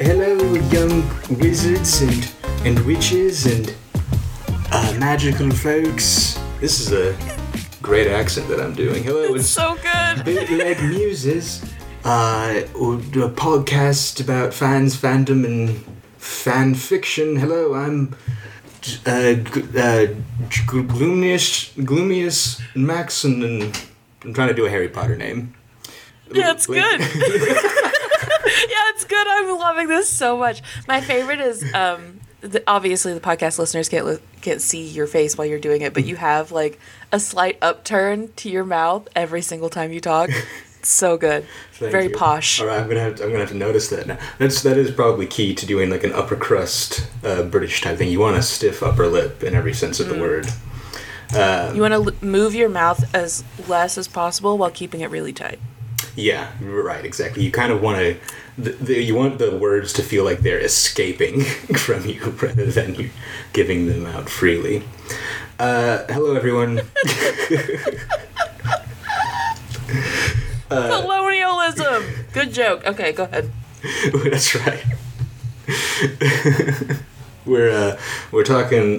Hello, young wizards and witches and magical folks. This is a great accent that I'm doing. Hello, it's so good. Bootleg Muses, a podcast about fans, fandom, and fan fiction. Hello, I'm gloomiest Maxon, and I'm trying to do a Harry Potter name. Yeah, it's good. Yeah, it's good. I'm loving this so much. My favorite is, obviously the podcast listeners can't see your face while you're doing it, but you have like a slight upturn to your mouth every single time you talk. It's so good. Very posh. All right, I'm gonna have to notice that now. That is probably key to doing like an upper crust British type thing. You want a stiff upper lip in every sense of the word. You want to move your mouth as less as possible while keeping it really tight. Yeah, right, exactly. You kind of want to, you want the words to feel like they're escaping from you rather than you giving them out freely. Hello, everyone. Colonialism. Good joke. Okay, go ahead. That's right. We're talking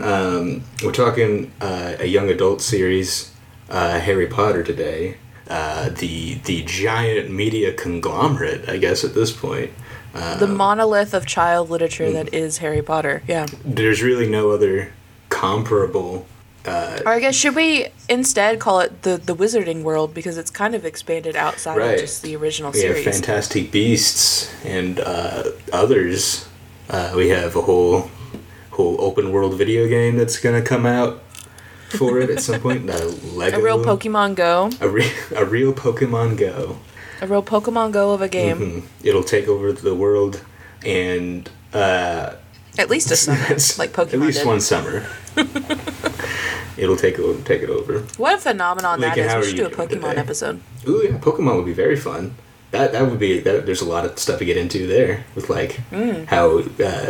a young adult series, Harry Potter today. The giant media conglomerate, I guess, at this point. The monolith of child literature that is Harry Potter, yeah. There's really no other comparable... or I guess, should we instead call it the Wizarding World, because it's kind of expanded outside of just the original series. We have Fantastic Beasts and others. We have a whole open world video game that's going to come out for it at some point. Lego. A real Pokemon Go. A real Pokemon Go. A real Pokemon Go of a game. Mm-hmm. It'll take over the world, and at least a summer, like Pokemon. At least did. one summer. It'll take it over. What a phenomenon that is. We should do a Pokemon Pokemon episode. Ooh, yeah, Pokemon would be very fun. That would be. There's a lot of stuff to get into there with like how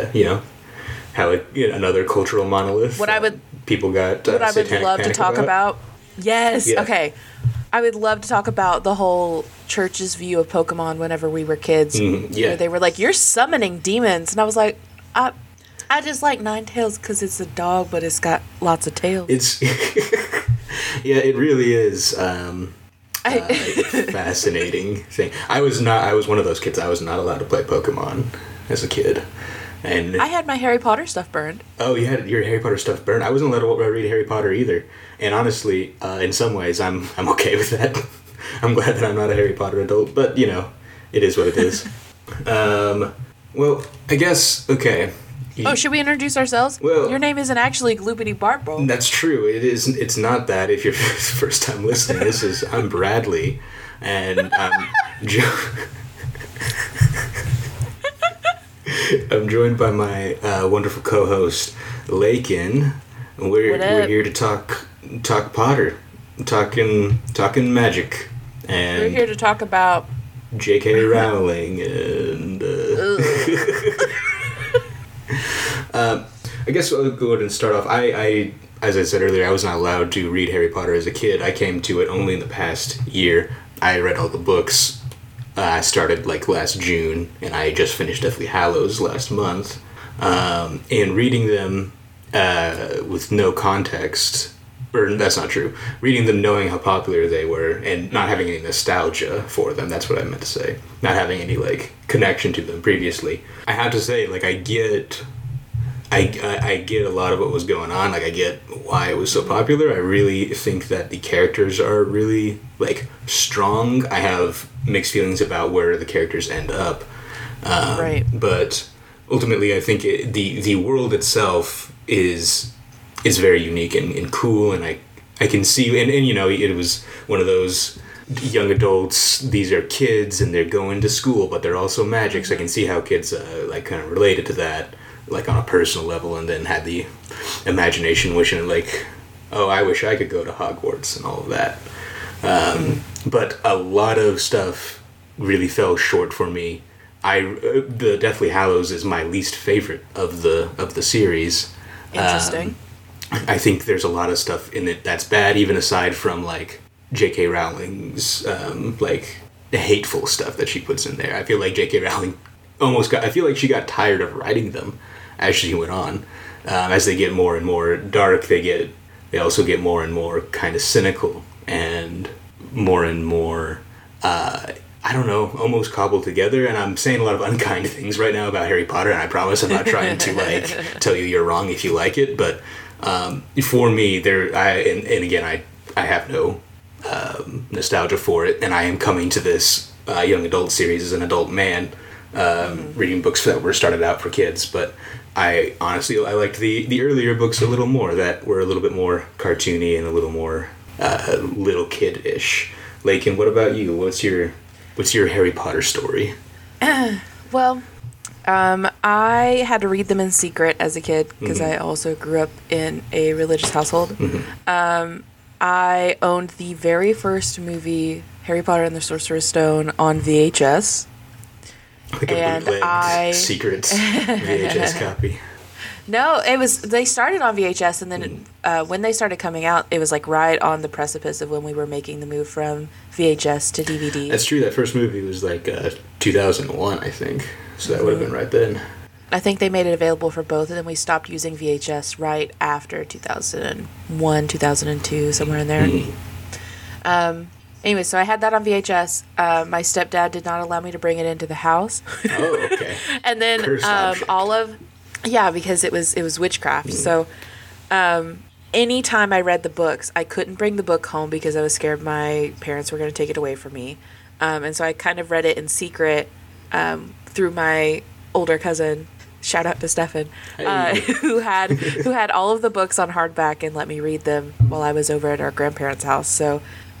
another cultural monolith. People got. What I would love to talk about. Yes. Yeah. Okay. I would love to talk about the whole church's view of Pokemon whenever we were kids. Yeah. Where they were like, "You're summoning demons," and I was like, I just like Ninetales because it's a dog, but it's got lots of tails. It's yeah, it really is. Fascinating thing. I was one of those kids. I was not allowed to play Pokemon as a kid. And I had my Harry Potter stuff burned. Oh, you had your Harry Potter stuff burned? I wasn't allowed to read Harry Potter either. And honestly, in some ways, I'm okay with that. I'm glad that I'm not a Harry Potter adult, but, it is what it is. Well, I guess, okay. Should we introduce ourselves? Well, your name isn't actually Gloopity Bartbro. That's true. It isn't. It's not that. If you're first time listening, I'm Bradley, and I'm I'm joined by my wonderful co-host Lakin. We're here to talk Potter, talking magic, and we're here to talk about J.K. Rowling and. I guess I'll go ahead and start off. I, as I said earlier, I was not allowed to read Harry Potter as a kid. I came to it only in the past year. I read all the books. I started last June, and I just finished Deathly Hallows last month. And reading them with no context, or that's not true. Reading them knowing how popular they were, and not having any nostalgia for them. That's what I meant to say. Not having any connection to them previously. I have to say, I get a lot of what was going on. I get why it was so popular. I really think that the characters are really strong. I have mixed feelings about where the characters end up. Right. But ultimately, I think the world itself is very unique and cool, and I can see and it was one of those young adults. These are kids and they're going to school, but they're also magic. So I can see how kids kind of related to that. On a personal level, and then had the imagination wishing oh, I wish I could go to Hogwarts and all of that. But a lot of stuff really fell short for me. The Deathly Hallows is my least favorite of the series. Interesting. I think there's a lot of stuff in it that's bad, even aside from J.K. Rowling's hateful stuff that she puts in there. I feel like J.K. Rowling I feel like she got tired of writing them as she went on. As they get more and more dark, they also get more and more kind of cynical and more I don't know, almost cobbled together. And I'm saying a lot of unkind things right now about Harry Potter, and I promise I'm not trying to like tell you you're wrong if you like it. But for me, I have no nostalgia for it, and I am coming to this young adult series as an adult man, reading books that were started out for kids. But I liked the earlier books a little more, that were a little bit more cartoony and a little more little kid-ish. Lakin, what about you? What's your Harry Potter story? Well, I had to read them in secret as a kid because I also grew up in a religious household. I owned the very first movie, Harry Potter and the Sorcerer's Stone, on VHS. Like a bootleg secret VHS copy. No, they started on VHS, and then when they started coming out, it was like right on the precipice of when we were making the move from VHS to DVD. That's true. That first movie was like 2001, I think. So that would have been right then. I think they made it available for both, and then we stopped using VHS right after 2001, 2002, somewhere in there. Anyway, so I had that on VHS. My stepdad did not allow me to bring it into the house. Oh, okay. And then because it was witchcraft. So anytime I read the books, I couldn't bring the book home because I was scared my parents were going to take it away from me. And so I kind of read it in secret through my older cousin. Shout out to Stefan, who had all of the books on hardback and let me read them while I was over at our grandparents' house. So,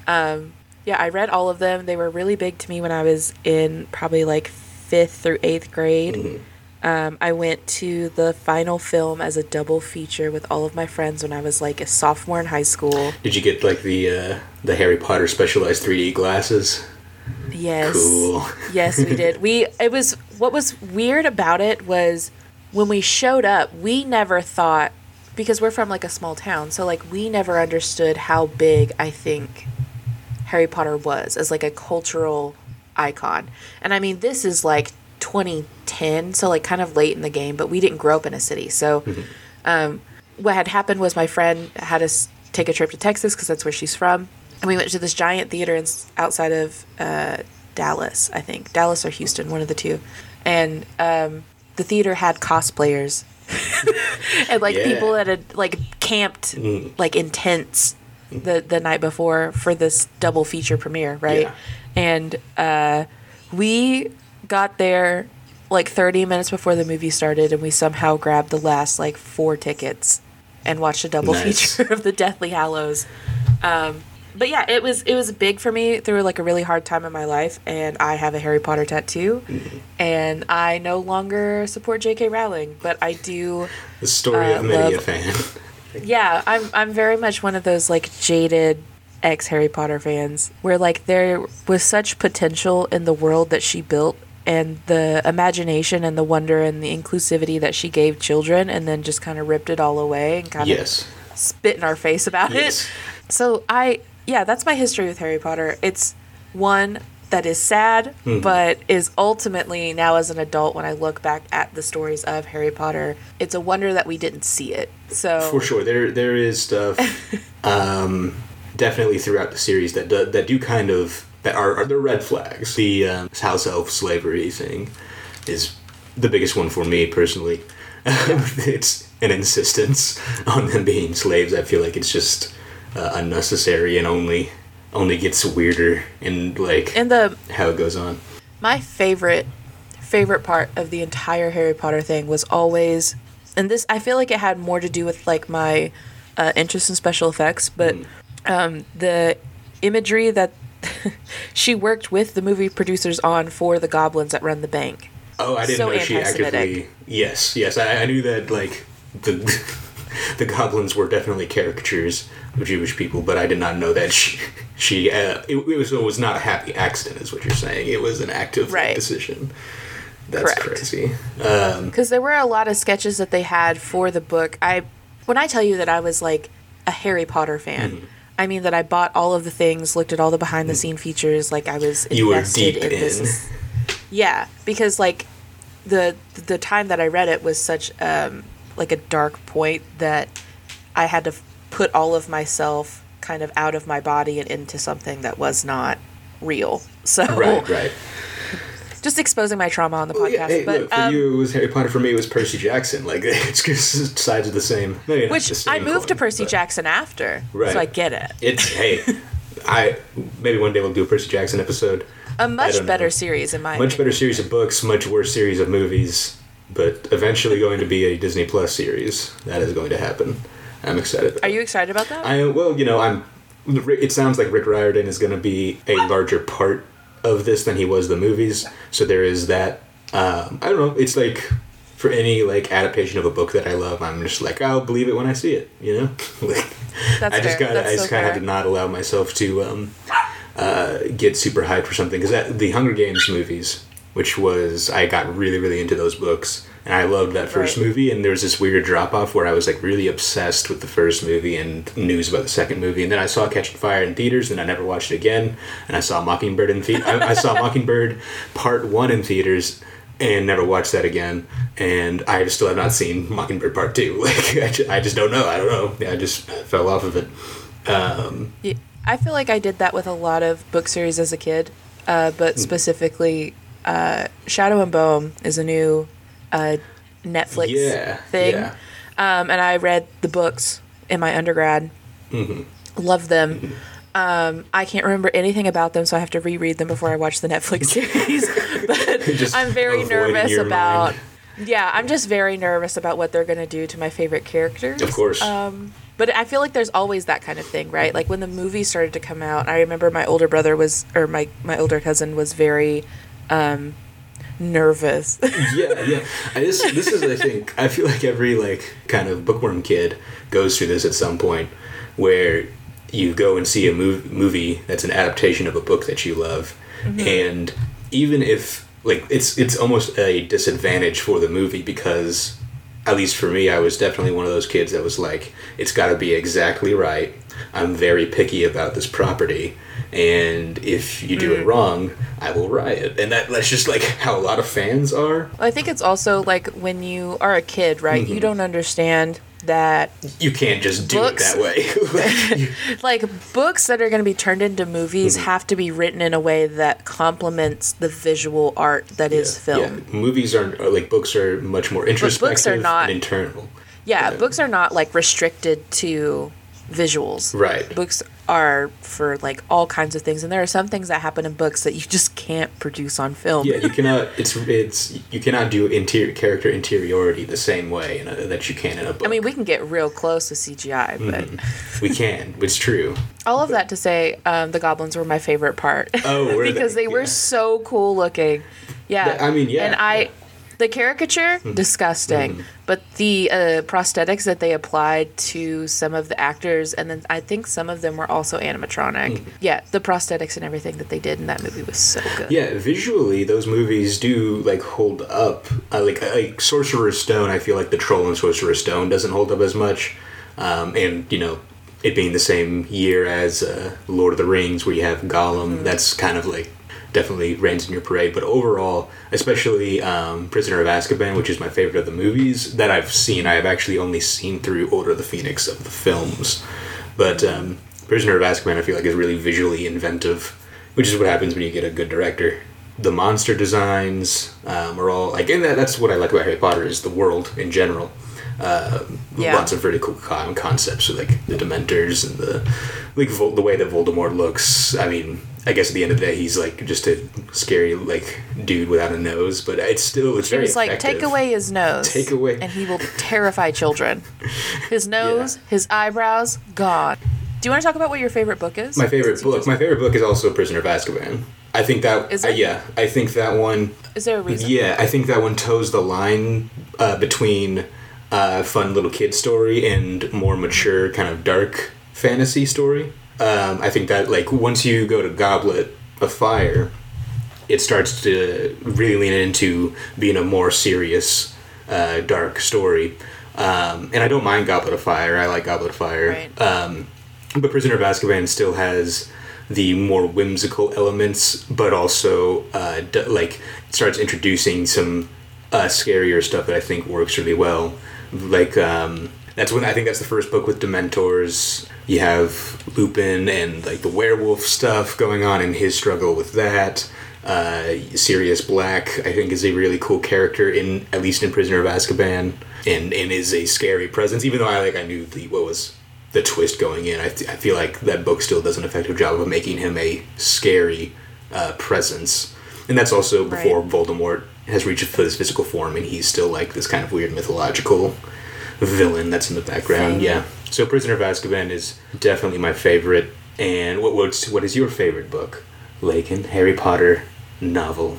I read all of them. They were really big to me when I was in probably like 5th through 8th grade. I went to the final film as a double feature with all of my friends when I was like a sophomore in high school. Did you get like the Harry Potter specialized 3D glasses? Yes. Cool. Yes, we did. What was weird about it was when we showed up, we never thought, because we're from like a small town, so like we never understood how big I think Harry Potter was as like a cultural icon. And I mean, this is like 2010, so like kind of late in the game, but we didn't grow up in a city. So what had happened was my friend had us take a trip to Texas because that's where she's from. And we went to this giant theater outside of Dallas, I think. Dallas or Houston, one of the two. And the theater had cosplayers. And like people that had like camped like in tents the night before for this double feature premiere, right? Yeah. And we got there like 30 minutes before the movie started, and we somehow grabbed the last like 4 tickets and watched a double feature of the Deathly Hallows. But yeah, it was big for me through like a really hard time in my life, and I have a Harry Potter tattoo, and I no longer support J.K. Rowling, but I do. The story of many a fan. Yeah, I'm very much one of those like jaded ex-Harry Potter fans, where like there was such potential in the world that she built, and the imagination and the wonder and the inclusivity that she gave children, and then just kind of ripped it all away and kind of spit in our face about it. So that's my history with Harry Potter. It's one that is sad, but is ultimately, now as an adult, when I look back at the stories of Harry Potter, it's a wonder that we didn't see it. So for sure, there is stuff definitely throughout the series that do kind of, that are the red flags. The house elf slavery thing is the biggest one for me personally. It's an insistence on them being slaves. I feel like it's just unnecessary and only gets weirder in like how it goes on. My favorite part of the entire Harry Potter thing was always, and this I feel like it had more to do with like my interest in special effects, but the imagery that she worked with the movie producers on for the goblins that run the bank. Oh, I didn't know she actively. Yes, I knew that like the goblins were definitely caricatures of Jewish people, but I did not know that it was not a happy accident, is what you're saying. It was an active decision. That's crazy. Because there were a lot of sketches that they had for the book. When I tell you that I was like a Harry Potter fan, I mean that I bought all of the things, looked at all the behind the scene features, like I was invested in this. Yeah, because like the time that I read it was such like a dark point that I had to put all of myself kind of out of my body and into something that was not real. So Right. just exposing my trauma on the podcast. Hey, but look, for you it was Harry Potter. For me it was Percy Jackson. Like, it's just sides of the same. Maybe not which the same I moved to coin, Percy but- Jackson after, Right. so I get it. It's I maybe one day we'll do a Percy Jackson episode. A I much don't better know. series in my Much opinion. better series of books, much worse series of movies, but eventually going to be a Disney Plus series. That is going to happen. I'm excited. Are you excited about that? It sounds like Rick Riordan is going to be a larger part of this than he was the movies. So there is that. I don't know. It's like for any like adaptation of a book that I love, I'm just like, I'll believe it when I see it. You know, like, That's I just fair. got That's I just so kind of fair. had to not allow myself to get super hyped for something because the Hunger Games movies, which was I got really really into those books. And I loved that first Right. movie, and there was this weird drop off where I was like really obsessed with the first movie and news about the second movie. And then I saw Catching Fire in theaters, and I never watched it again. And I saw Mockingbird in I saw Mockingbird Part 1 in theaters, and never watched that again. And I still have not seen Mockingbird Part 2. Like I just don't know. I don't know. Yeah, I just fell off of it. Yeah, I feel like I did that with a lot of book series as a kid, Hmm. but specifically, Shadow and Bone is a new Netflix Yeah, thing. yeah. And I read the books in my undergrad. Loved them. I can't remember anything about them, so I have to reread them before I watch the Netflix series. But Just I'm very avoiding nervous your about. mind. Yeah, I'm just very nervous about what they're going to do to my favorite characters. Of course. But I feel like there's always that kind of thing, right? Like when the movies started to come out, I remember my older brother my older cousin was very nervous. Yeah. This is, I think, I feel like every like kind of bookworm kid goes through this at some point, where you go and see a movie that's an adaptation of a book that you love, and even if like it's almost a disadvantage for the movie because, at least for me, I was definitely one of those kids that was like, it's got to be exactly right. I'm very picky about this property. And if you do it wrong, I will riot. And that's just like how a lot of fans are. I think it's also like when you are a kid, right? You don't understand that You can't just do Books. it that way. like books that are going to be turned into movies have to be written in a way that complements the visual art that is film. Yeah. Movies are like books are much more introspective not- and internal. Yeah, Yeah. books are not like restricted to visuals. Right. Books are for like all kinds of things, and there are some things that happen in books that you just can't produce on film. Yeah, you cannot. It's you cannot do character interiority the same way that you can in a book. I mean, we can get real close with CGI, but we can. It's true. all of that to say, the goblins were my favorite part. Oh, were because they were Yeah. so cool looking. Yeah, I mean, yeah, and yeah. the caricature disgusting, but the prosthetics that they applied to some of the actors, and then I think some of them were also animatronic. Yeah, the prosthetics and everything that they did in that movie was so good. Yeah, visually, those movies do like hold up. Like Sorcerer's Stone, I feel like the Troll in Sorcerer's Stone doesn't hold up as much. And it being the same year as Lord of the Rings, where you have Gollum, that's kind of like definitely reigns in your parade. But overall, especially Prisoner of Azkaban, which is my favorite of the movies that I've seen, I have actually only seen through Order of the Phoenix of the films. But Prisoner of Azkaban, I feel like, is really visually inventive, which is what happens when you get a good director. The monster designs are all like, and that's what I like about Harry Potter is the world in general. Yeah. Lots of really cool concepts, so like the Dementors and the way that Voldemort looks. I mean, I guess at the end of the day, he's like just a scary like dude without a nose, but it's It very was like, effective. take away his nose. Take away- And he will terrify children. His nose, his eyebrows, gone. Do you want to talk about what your favorite book is? My favorite book is also Prisoner of Azkaban. I think that Is it? yeah, I think that one. Is there a reason? Yeah, I think that one toes the line between fun little kid story and more mature kind of dark fantasy story. I think that like once you go to Goblet of Fire, it starts to really lean into being a more serious, dark story. And I don't mind Goblet of Fire. I like Goblet of Fire. Right. But Prisoner of Azkaban still has the more whimsical elements, but also starts introducing some scarier stuff that I think works really well. Like, that's the first book with Dementors. You have Lupin and, like, the werewolf stuff going on and his struggle with that. Sirius Black, I think, is a really cool character, at least in Prisoner of Azkaban, and is a scary presence, even though I knew what was the twist going in. I feel like that book still does an effective job of making him a scary presence. And that's also before Voldemort has reached his physical form, and he's still like this kind of weird mythological villain that's in the background. Yeah. So Prisoner of Azkaban is definitely my favorite. And what is your favorite book? Lakin, Harry Potter novel.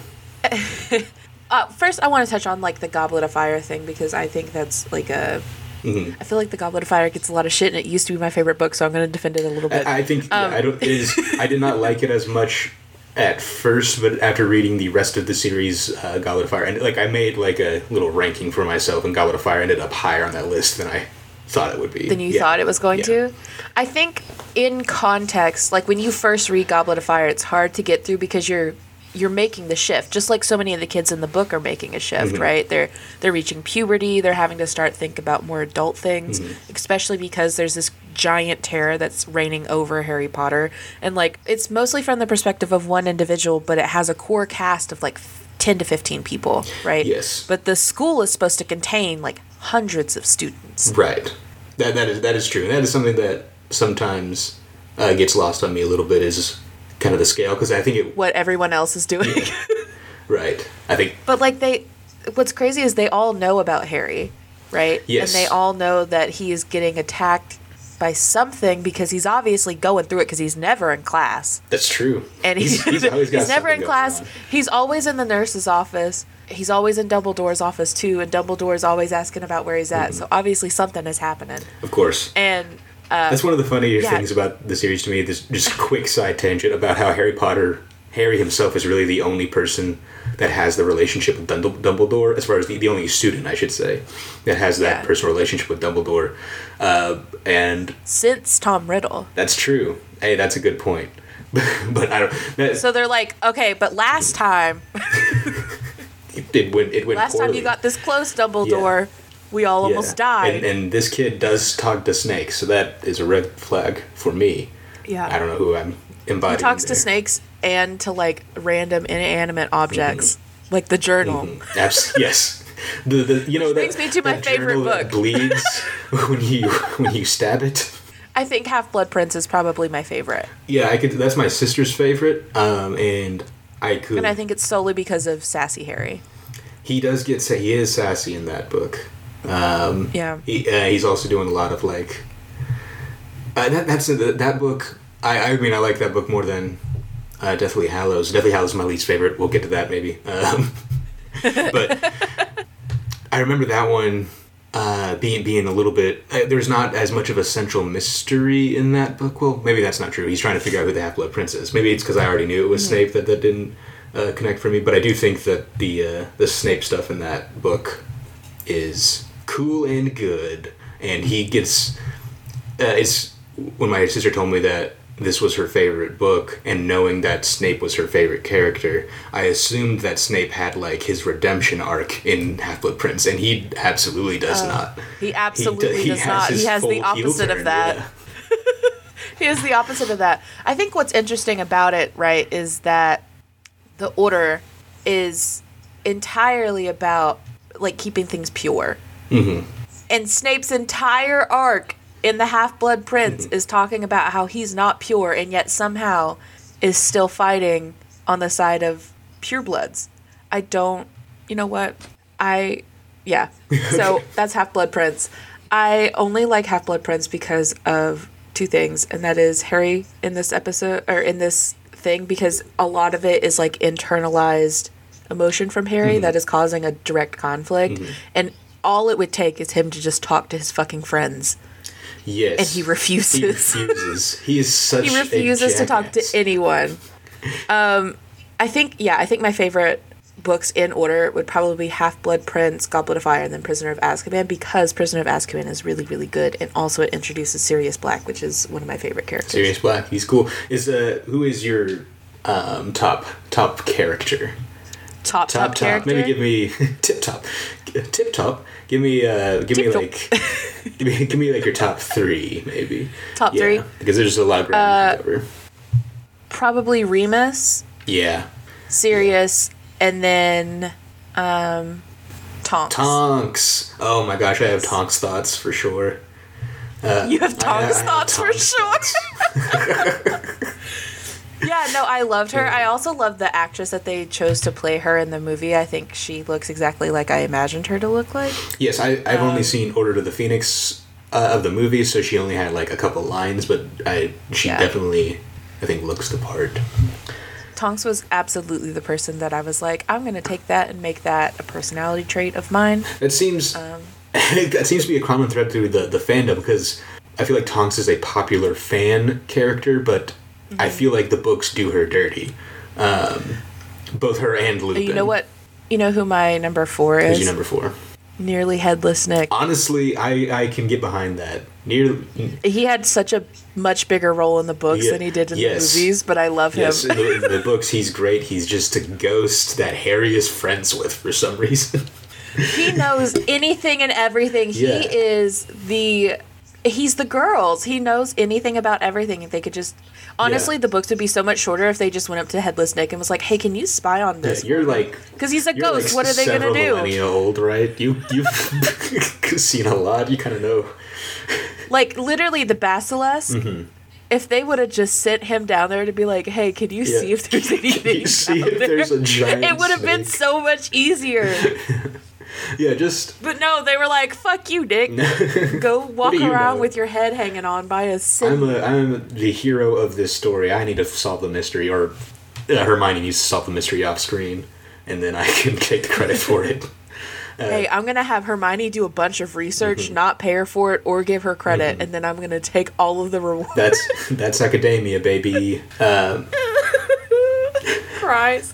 First, I want to touch on like the Goblet of Fire thing, because I think that's like a. I feel like the Goblet of Fire gets a lot of shit, and it used to be my favorite book, so I'm going to defend it a little bit. I think I did not like it as much at first, but after reading the rest of the series, Goblet of Fire, and like I made like a little ranking for myself, and Goblet of Fire ended up higher on that list than I thought it would be. Than you thought it was going to? I think in context, like when you first read Goblet of Fire, it's hard to get through because you're making the shift, just like so many of the kids in the book are making a shift, right? They're reaching puberty, they're having to start think about more adult things, especially because there's this giant terror that's reigning over Harry Potter, and like it's mostly from the perspective of one individual, but it has a core cast of like 10 to 15 people, right? Yes. But the school is supposed to contain like hundreds of students. Right. That is true, and that is something that sometimes gets lost on me a little bit, is kind of the scale, because I think what everyone else is doing. Right. I think. But like what's crazy is they all know about Harry, right? Yes. And they all know that he is getting attacked by something, because he's obviously going through it, because he's never in class. That's true. And he's always got he's never in class. on. He's always in the nurse's office. He's always in Dumbledore's office too, and Dumbledore's always asking about where he's at. So obviously something is happening. Of course. And that's one of the funnier things about the series to me. This just quick side tangent about how Harry himself is really the only person that has the relationship with Dumbledore, as far as the only student, I should say, that has that personal relationship with Dumbledore. And since Tom Riddle. That's true. Hey, that's a good point. But I don't. So they're like, okay, but last time. It went last poorly. time you got this close, Dumbledore, we all almost died. And this kid does talk to snakes, so that is a red flag for me. Yeah. I don't know who I'm embodying. He talks there. to snakes and to like random inanimate objects, like the journal. Yes. The you know Which that brings me to my that favorite journal book. That bleeds when you stab it. I think Half-Blood Prince is probably my favorite. Yeah, I could. That's my sister's favorite, and I could. And I think it's solely because of Sassy Harry. He is sassy in that book. Yeah. He's also doing a lot of like. That book. I mean, I like that book more than Deathly Hallows. Deathly Hallows is my least favorite. We'll get to that maybe. But I remember that one being a little bit. There's not as much of a central mystery in that book. Well, maybe that's not true. He's trying to figure out who the Half-Blood Prince is. Maybe it's because I already knew it was Snape that didn't connect for me. But I do think that the Snape stuff in that book is cool and good. And he gets. It's when my sister told me that this was her favorite book, and knowing that Snape was her favorite character, I assumed that Snape had like his redemption arc in Half-Blood Prince, and he absolutely does not. He absolutely does not. He has the opposite of that. Yeah. He has the opposite of that. I think what's interesting about it, right, is that the Order is entirely about like keeping things pure. Mm-hmm. And Snape's entire arc in the Half-Blood Prince is talking about how he's not pure, and yet somehow is still fighting on the side of purebloods. You know what? So that's Half-Blood Prince. I only like Half-Blood Prince because of two things, and that is Harry in this episode, or in this thing, because a lot of it is like internalized emotion from Harry that is causing a direct conflict, and all it would take is him to just talk to his fucking friends. Yes. And he refuses. He is such He refuses to talk to anyone. I think my favorite books in order would probably be Half-Blood Prince, Goblet of Fire, and then Prisoner of Azkaban, because Prisoner of Azkaban is really, really good, and also it introduces Sirius Black, which is one of my favorite characters. Sirius Black, he's cool. Who is your top character top character. Maybe give me tip top. Give me Tip-top. like give me like your top 3 maybe. Top 3? Because there's a lot of ground to cover. Probably Remus, Yeah. Sirius, and then Tonks. Tonks. Oh my gosh, I have Tonks thoughts for sure. You have Tonks thoughts for Tonks sure. thoughts. Yeah, no, I loved her. I also love the actress that they chose to play her in the movie. I think she looks exactly like I imagined her to look like. Yes, I've only seen Order to the Phoenix of the movie, so she only had like a couple lines, but she definitely, I think, looks the part. Tonks was absolutely the person that I was like, I'm going to take that and make that a personality trait of mine. That seems that seems to be a common thread through the fandom, because I feel like Tonks is a popular fan character, but I feel like the books do her dirty. Both her and Lupin. You know what? You know who my number 4 is? Who's your number 4? Nearly Headless Nick. Honestly, I can get behind that. He had such a much bigger role in the books than he did in the movies, but I love him. Yes, in the books he's great. He's just a ghost that Harry is friends with for some reason. He knows anything and everything. Yeah. He's the girls. He knows anything about everything. If they could just... Honestly, the books would be so much shorter if they just went up to Headless Nick and was like, hey, can you spy on this? Yeah, you're like... Because he's a you're ghost. like what are they going to do? millennia old, right? You've seen a lot. You kind of know. Like, literally, the Basilisk... Mm-hmm. If they would have just sent him down there to be like, hey, can you see if there's anything Can you see if there's a giant it would have been snake? so much easier. Yeah, just... But no, they were like, fuck you, Nick. Go walk do you around know? with your head hanging on by a sin. I'm the hero of this story. I need to solve the mystery, or Hermione needs to solve the mystery off screen, and then I can take the credit for it. Hey, I'm going to have Hermione do a bunch of research, not pay her for it or give her credit, and then I'm going to take all of the rewards. That's academia, baby. Cries.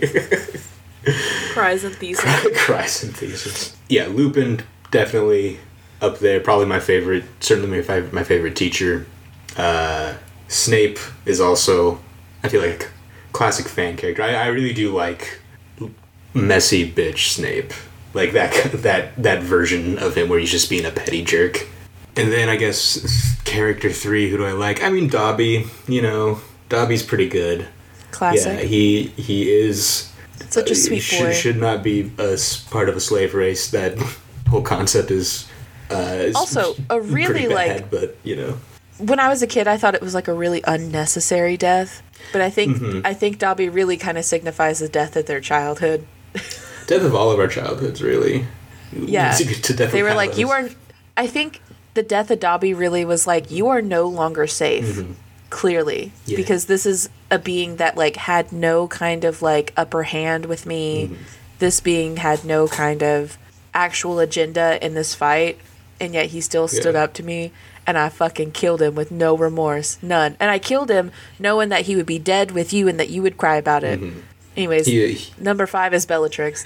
Cries and thesis. Cries and thesis. Yeah, Lupin, definitely up there. Probably my favorite. Certainly my favorite teacher. Snape is also, I feel like, classic fan character. I really do like messy bitch Snape. Like that version of him where he's just being a petty jerk. And then I guess character 3, who do I like? I mean, Dobby. You know, Dobby's pretty good. Classic. Yeah, he is such a sweet boy. Should not be part of a slave race. That whole concept is also a really pretty bad, like. but you know, when I was a kid, I thought it was like a really unnecessary death. But I think Dobby really kind of signifies the death of their childhood. Death of all of our childhoods, really. Yeah, they were like, you are. I think the death of Dobby really was like, you are no longer safe. Clearly, because this is a being that like had no kind of like upper hand with me. This being had no kind of actual agenda in this fight, and yet he still stood up to me, and I fucking killed him with no remorse, none. And I killed him knowing that he would be dead with you and that you would cry about it. Anyways, number 5 is Bellatrix.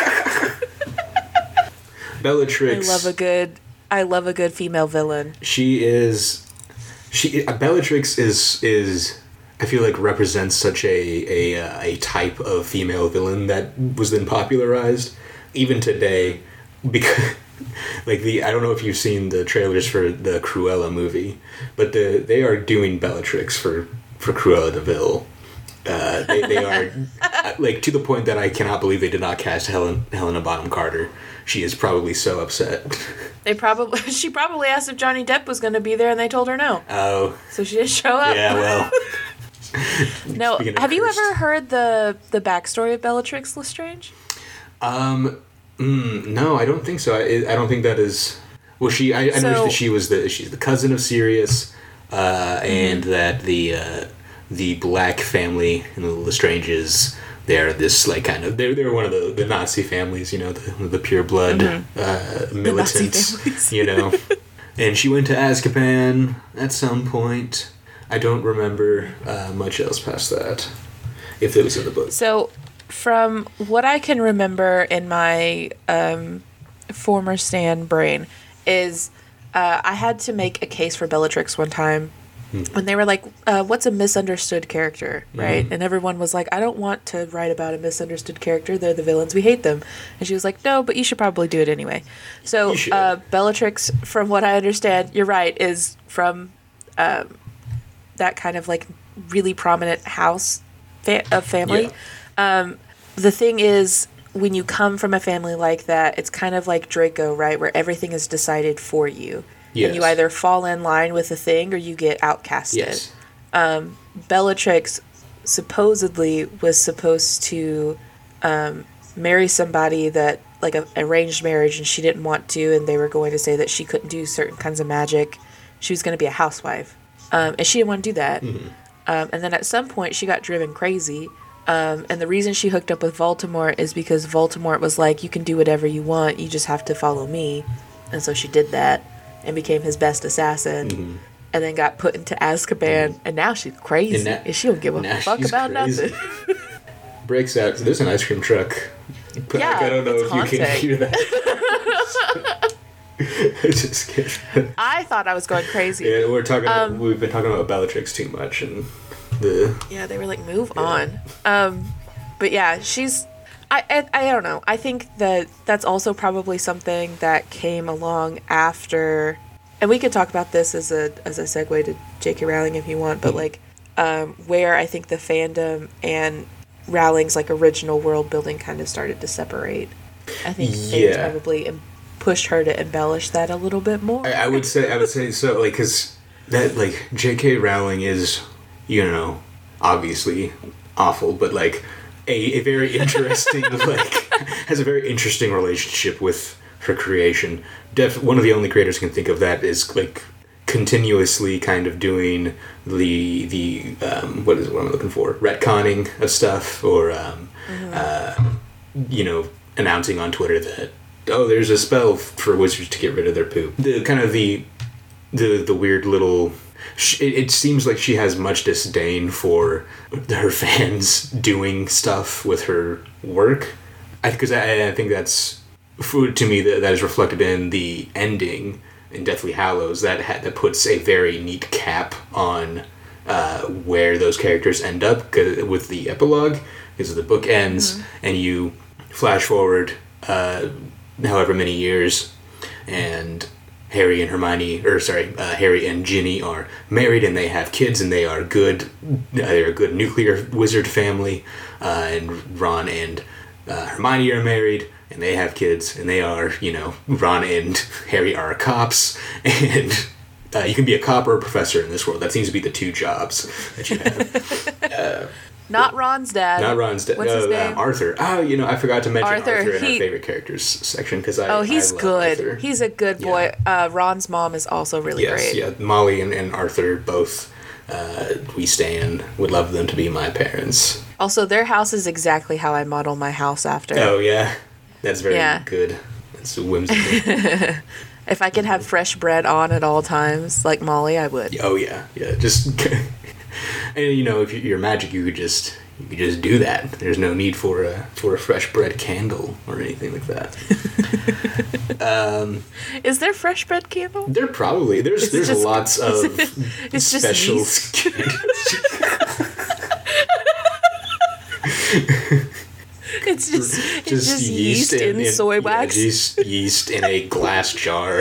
Bellatrix. I love a good female villain. Bellatrix is I feel like represents such a type of female villain that was then popularized even today, because like I don't know if you've seen the trailers for the Cruella movie, but they are doing Bellatrix for Cruella de Vil. They are like to the point that I cannot believe they did not cast Helena Bonham Carter. She is probably so upset. She probably asked if Johnny Depp was going to be there, and they told her no. Oh, so she didn't show up. Yeah, well. No, have you ever heard the backstory of Bellatrix Lestrange? No, I don't think so. I don't think that is. Well, I know that she's the cousin of Sirius, and that the black family in the Lestranges, they're this like kind of they're one of the Nazi families, you know, the pure blood militants, you know. And she went to Azkaban at some point. I don't remember much else past that, if it was in the book. So, from what I can remember in my former Stan brain, is I had to make a case for Bellatrix one time when they were like, what's a misunderstood character, right? And everyone was like, I don't want to write about a misunderstood character. They're the villains. We hate them. And she was like, no, but you should probably do it anyway. So Bellatrix, from what I understand, you're right, is from that kind of like really prominent house of family. Yeah. The thing is, when you come from a family like that, it's kind of like Draco, right? Where everything is decided for you. Yes. And you either fall in line with the thing or you get outcasted. Yes. Bellatrix supposedly was supposed to marry somebody that, like, a arranged marriage, and she didn't want to, and they were going to say that she couldn't do certain kinds of magic. She was going to be a housewife. And she didn't want to do that. Mm-hmm. And then at some point she got driven crazy. And the reason she hooked up with Voldemort is because Voldemort was like, you can do whatever you want, you just have to follow me. And so she did that and became his best assassin, and then got put into Azkaban, and now she's crazy. And she don't give a fuck about nothing. Breaks out. There's an ice cream truck. But yeah, I don't know if haunting. You can hear that. Just kidding. I thought I was going crazy. Yeah, we've been talking about Bellatrix too much, and they were like, move on. But yeah, she's. I don't know. I think that's also probably something that came along after, and we could talk about this as a segue to J.K. Rowling if you want, but like where I think the fandom and Rowling's like original world building kind of started to separate. I think fans probably pushed her to embellish that a little bit more. I would say so, like, because that, like, J.K. Rowling is, obviously awful, but like a very interesting has a very interesting relationship with her creation. One of the only creators I can think of that is like continuously kind of doing the what am I looking for? Retconning of stuff, or announcing on Twitter that there's a spell for wizards to get rid of their poop. The kind of the weird little. It seems like she has much disdain for her fans doing stuff with her work, because I think that's, to me, that is reflected in the ending in Deathly Hallows that puts a very neat cap on where those characters end up with the epilogue, because the book ends and you flash forward however many years, and Harry and Ginny are married and they have kids and they are good. They're a good nuclear wizard family. And Ron and Hermione are married and they have kids and they are, Ron and Harry are cops. And you can be a cop or a professor in this world. That seems to be the two jobs that you have. Not Ron's dad. Not Ron's dad. What's his name? Arthur. Oh, I forgot to mention Arthur in our favorite characters section, because he's good. Arthur. He's a good boy. Yeah. Ron's mom is also really great. Yeah, Molly and Arthur both. We stand. Would love them to be my parents. Also, their house is exactly how I model my house after. Oh yeah, that's very good. That's whimsical. If I could have fresh bread on at all times, like Molly, I would. Oh yeah. Just. And if you're magic, you could just do that. There's no need for a fresh bread candle or anything like that. Is there fresh bread candle? There probably there's lots of it's special. Just it's just yeast in soy wax. Yeast in a glass jar.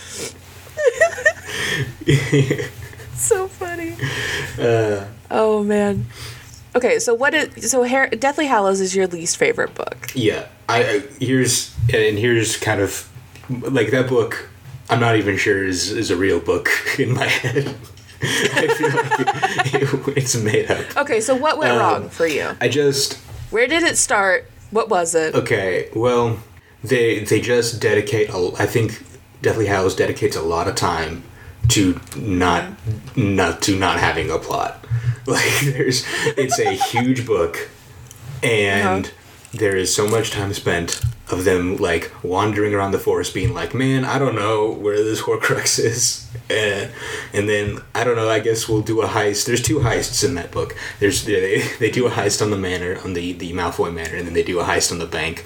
So funny. Oh man. Okay, so Deathly Hallows is your least favorite book? Yeah, here's kind of like that book. I'm not even sure is a real book in my head. I feel like it's made up. Okay, so what went wrong for you? Where did it start? What was it? Okay, well, they just dedicate. I think Deathly Hallows dedicates a lot of time to not having a plot. Like it's a huge book, and there is so much time spent of them like wandering around the forest, being like, "Man, I don't know where this Horcrux is," and then I don't know. I guess we'll do a heist. There's 2 heists in that book. They do a heist on the manor, on the Malfoy Manor, and then they do a heist on the bank,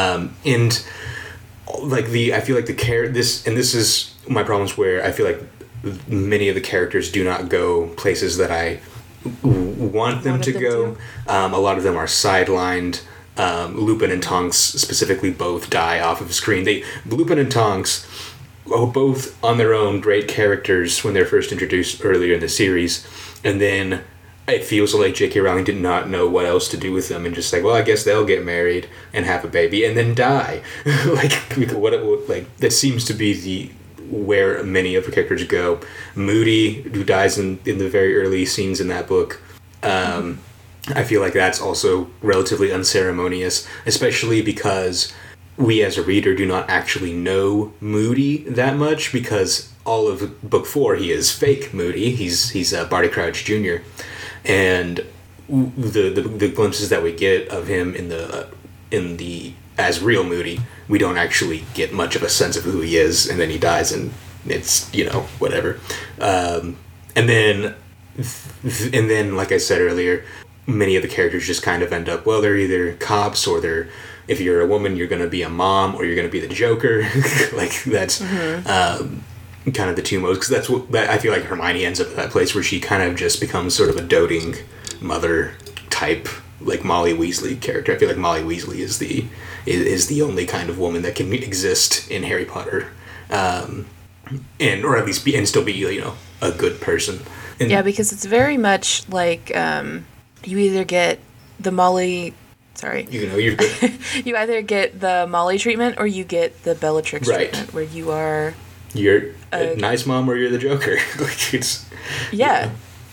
and like I feel like this is my problems, where I feel like many of the characters do not go places that I want them to go. A lot of them are sidelined. Lupin and Tonks specifically both die off of screen. Lupin and Tonks, both on their own great characters when they're first introduced earlier in the series, and then it feels like J.K. Rowling did not know what else to do with them, and just like, well, I guess they'll get married and have a baby and then die. That seems to be where many of the characters go. Moody, who dies in the very early scenes in that book, I feel like that's also relatively unceremonious, especially because we as a reader do not actually know Moody that much, because all of book 4 he is fake Moody. He's Barty Crouch Jr. And the glimpses that we get of him in the as real Moody, we don't actually get much of a sense of who he is, and then he dies, and it's, whatever. And then like I said earlier, many of the characters just kind of end up, well, they're either cops, or if you're a woman, you're going to be a mom, or you're going to be the Joker. Like, that's kind of the two most, because I feel like Hermione ends up at that place where she kind of just becomes sort of a doting mother type, like Molly Weasley character. I feel like Molly Weasley is the only kind of woman that can exist in Harry Potter, or at least still be a good person. And yeah, because it's very much like you either get the Molly. Sorry. You're good. You either get the Molly treatment or you get the Bellatrix right. treatment, where you're a nice mom or you're the Joker. Like, it's yeah.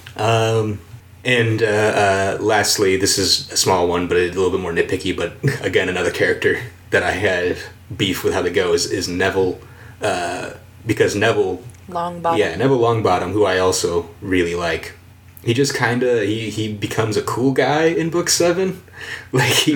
And lastly, this is a small one, but a little bit more nitpicky. But again, another character that I had beef with how they go is Neville, because Neville Longbottom. Yeah, Neville Longbottom, who I also really like. He just kind of he becomes a cool guy in book 7. Like,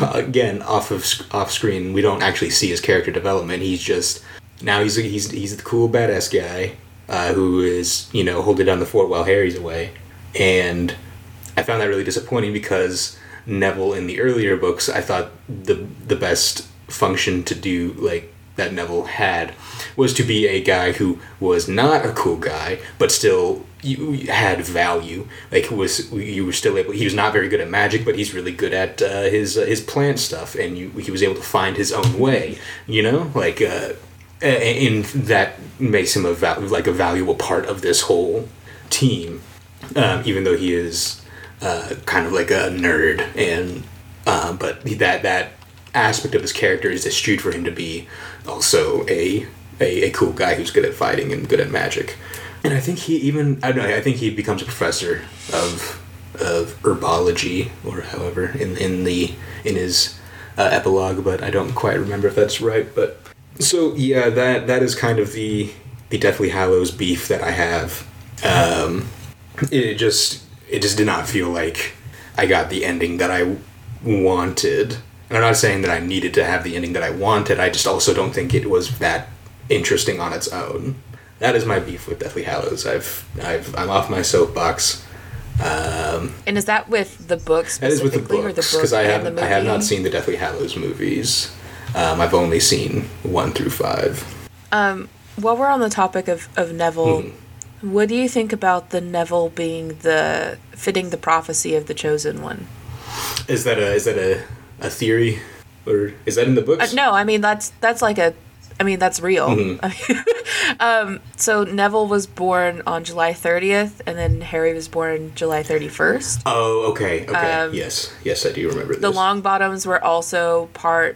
off screen, we don't actually see his character development. He's just he's the cool badass guy who is holding down the fort while Harry's away. And I found that really disappointing, because Neville in the earlier books, I thought the best function to do, like, that Neville had, was to be a guy who was not a cool guy, but still you had value. Like, you were still able. He was not very good at magic, but he's really good at his plant stuff, and he was able to find his own way. Like, and that makes him a valuable part of this whole team, even though he is kind of like a nerd, and but that aspect of his character is eschewed for him to be also a cool guy who's good at fighting and good at magic. And I think I think he becomes a professor of herbology, or however, in his epilogue, but I don't quite remember if that's right. But so yeah, that is kind of the Deathly Hallows beef that I have. It just did not feel like I got the ending that I wanted. And I'm not saying that I needed to have the ending that I wanted. I just also don't think it was that interesting on its own. That is my beef with Deathly Hallows. I'm off my soapbox. And is that with the books? That is with the books, because I have not seen the Deathly Hallows movies. I've only seen 1 through 5. While we're on the topic of Neville, what do you think about the Neville being fitting the prophecy of the Chosen One? Is that a theory, or is that in the books? No, I mean that's real. Mm-hmm. So Neville was born on July 30th, and then Harry was born July 31st. Oh, okay. Yes, I do remember this. The Longbottoms were also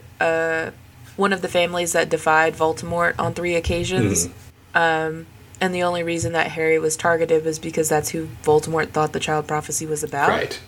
one of the families that defied Voldemort on 3 occasions. And the only reason that Harry was targeted was because that's who Voldemort thought the child prophecy was about. Right.